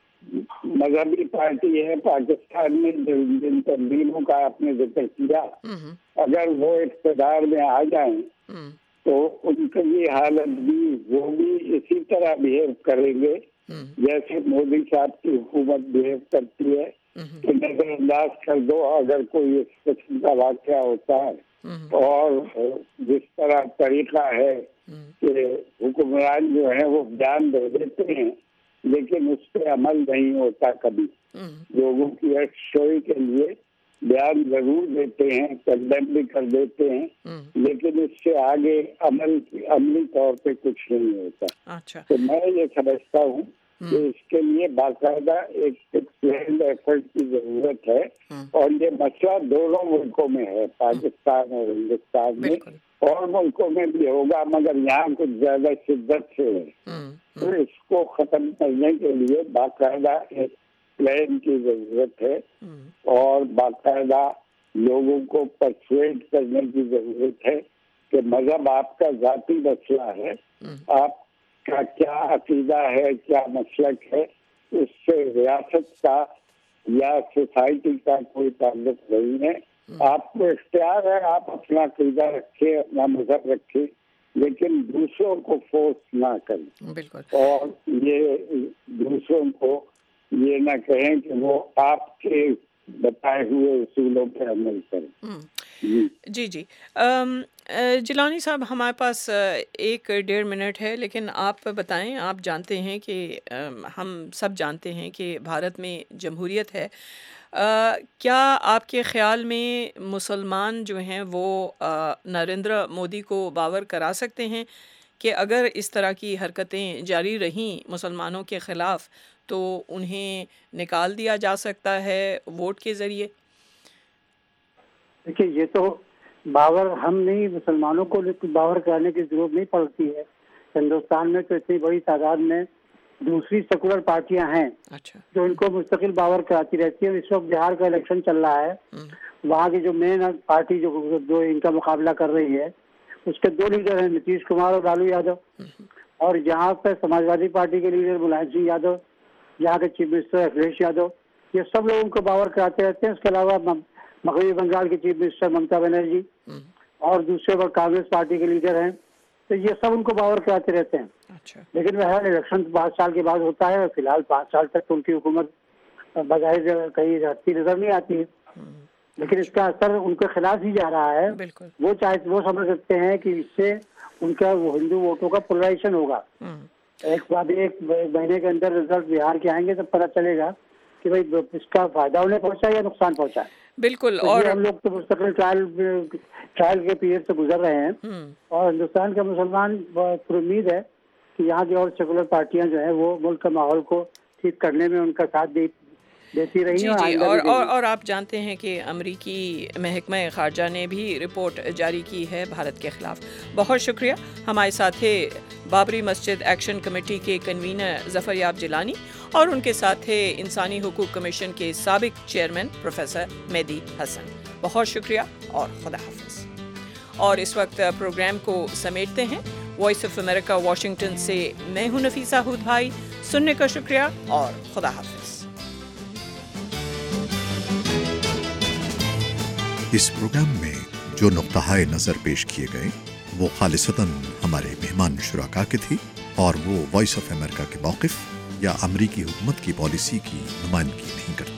مذہبی پارٹی ہے پاکستان میں. جن تنظیموں کا آپ نے ذکر کیا، اگر وہ اقتدار میں آ جائیں تو ان کی حالت بھی، وہ بھی اسی طرح بہیو کریں گے جیسے مودی صاحب کی حکومت بہیو کرتی ہے کہ نظر انداز کر دو اگر کوئی اس قسم کا واقعہ ہوتا ہے. اور جس طرح طریقہ ہے کہ حکمران جو ہیں وہ بیان دے دیتے ہیں لیکن اس پہ عمل نہیں ہوتا کبھی. لوگوں کی یکسوئی کے لیے بیان ضرور دیتے ہیں، کنڈیم بھی کر دیتے ہیں، لیکن اس سے آگے عملی طور پہ کچھ نہیں ہوتا. تو میں یہ سمجھتا ہوں کہ اس کے لیے باقاعدہ ایک پلانڈ ایفرٹ کی ضرورت ہے. اور یہ مسئلہ دونوں ملکوں میں ہے، پاکستان اور ہندوستان میں، اور ملکوں میں بھی ہوگا، مگر یہاں کچھ زیادہ شدت سے ہے. تو اس کو ختم کرنے کے لیے باقاعدہ ایک پلان کی ضرورت ہے اور باقاعدہ لوگوں کو پرسویٹ کرنے کی ضرورت ہے کہ مذہب آپ کا ذاتی مسئلہ ہے، آپ کا کیا عقیدہ ہے، کیا مسلک ہے، اس سے ریاست کا یا سوسائٹی کا کوئی تعلق نہیں ہے. آپ کو اختیار ہے، آپ اپنا عقیدہ رکھیں، اپنا مذہب رکھیں، لیکن دوسروں کو فورس نہ کریں. اور یہ دوسروں کو یہ نہ کہیں کہ وہ آپ کے بتائے ہوئے اصولوں پہ عمل کریں. جی جیلانی صاحب، ہمارے پاس 1-1.5 منٹ ہے، لیکن آپ بتائیں، آپ جانتے ہیں کہ ہم سب جانتے ہیں کہ بھارت میں جمہوریت ہے. کیا آپ کے خیال میں مسلمان جو ہیں وہ نریندر مودی کو باور کرا سکتے ہیں کہ اگر اس طرح کی حرکتیں جاری رہیں مسلمانوں کے خلاف تو انہیں نکال دیا جا سکتا ہے ووٹ کے ذریعے؟ دیکھیے، یہ تو باور ہم نہیں، مسلمانوں کو باور کرانے کی ضرورت نہیں پڑتی ہے. ہندوستان میں تو اتنی بڑی تعداد میں دوسری سیکولر پارٹیاں ہیں جو ان کو مستقل باور کراتی رہتی ہیں. اس وقت بہار کا الیکشن چل رہا ہے، وہاں کی جو مین پارٹی جو ان کا مقابلہ کر رہی ہے اس کے 2 لیڈر ہیں، نتیش کمار اور لالو یادو. اور یہاں پہ سماجوادی پارٹی کے لیڈر ملائم سنگھ یادو، یہاں کے چیف منسٹر اکھلیش یادو، یہ سب لوگ ان کو باور کراتے رہتے ہیں. اس کے علاوہ مغربی بنگال کے چیف منسٹر ممتا بنرجی اور دوسرے پر کانگریس پارٹی کے لیڈر ہیں. تو یہ سب ان کو باور کراتے رہتے ہیں. لیکن بہرحال الیکشن 5 سال کے بعد ہوتا ہے، اور فی الحال 5 سال تک ان کی حکومت بظاہر کہیں رہتی نظر نہیں آتی ہے، لیکن اس کا اثر ان کے خلاف ہی جا رہا ہے. وہ سمجھ سکتے ہیں کہ اس سے ان کا ہندو ووٹوں کا پولرائزیشن ہوگا. ایک مہینے کے اندر رزلٹ بہار کے آئیں گے تب پتہ چلے گا کہ بھائی اس کا فائدہ انہیں پہنچا یا نقصان پہنچا ہے. بالکل. اور ہم لوگ تو مستقل ٹرائل کے پیریڈ سے گزر رہے ہیں، اور ہندوستان کا مسلمان پر امید ہے کہ یہاں کی اور سیکولر پارٹیاں جو ہیں وہ ملک کے ماحول کو ٹھیک کرنے میں ان کا ساتھ دیتی رہی ہیں. اور آپ جانتے ہیں کہ امریکی محکمہ خارجہ نے بھی رپورٹ جاری کی ہے بھارت کے خلاف. بہت شکریہ. ہمارے ساتھ تھے بابری مسجد ایکشن کمیٹی کے کنوینر ظفر یاب جیلانی، اور ان کے ساتھ تھے انسانی حقوق کمیشن کے سابق چیئرمین پروفیسر مہدی حسن. بہت شکریہ اور خدا حافظ. اور اس وقت پروگرام کو سمیٹتے ہیں. وائس آف امریکہ واشنگٹن سے میں ہوں نفیسہ ہود بھائی. سننے کا شکریہ اور خدا حافظ. اس پروگرام میں جو نقطہ نظر پیش کیے گئے وہ خالصتاً ہمارے مہمان شرکاء کے تھے، اور وہ وائس آف امریکہ کے موقف یا امریکی حکومت کی پالیسی کی نمائندگی نہیں کرتے.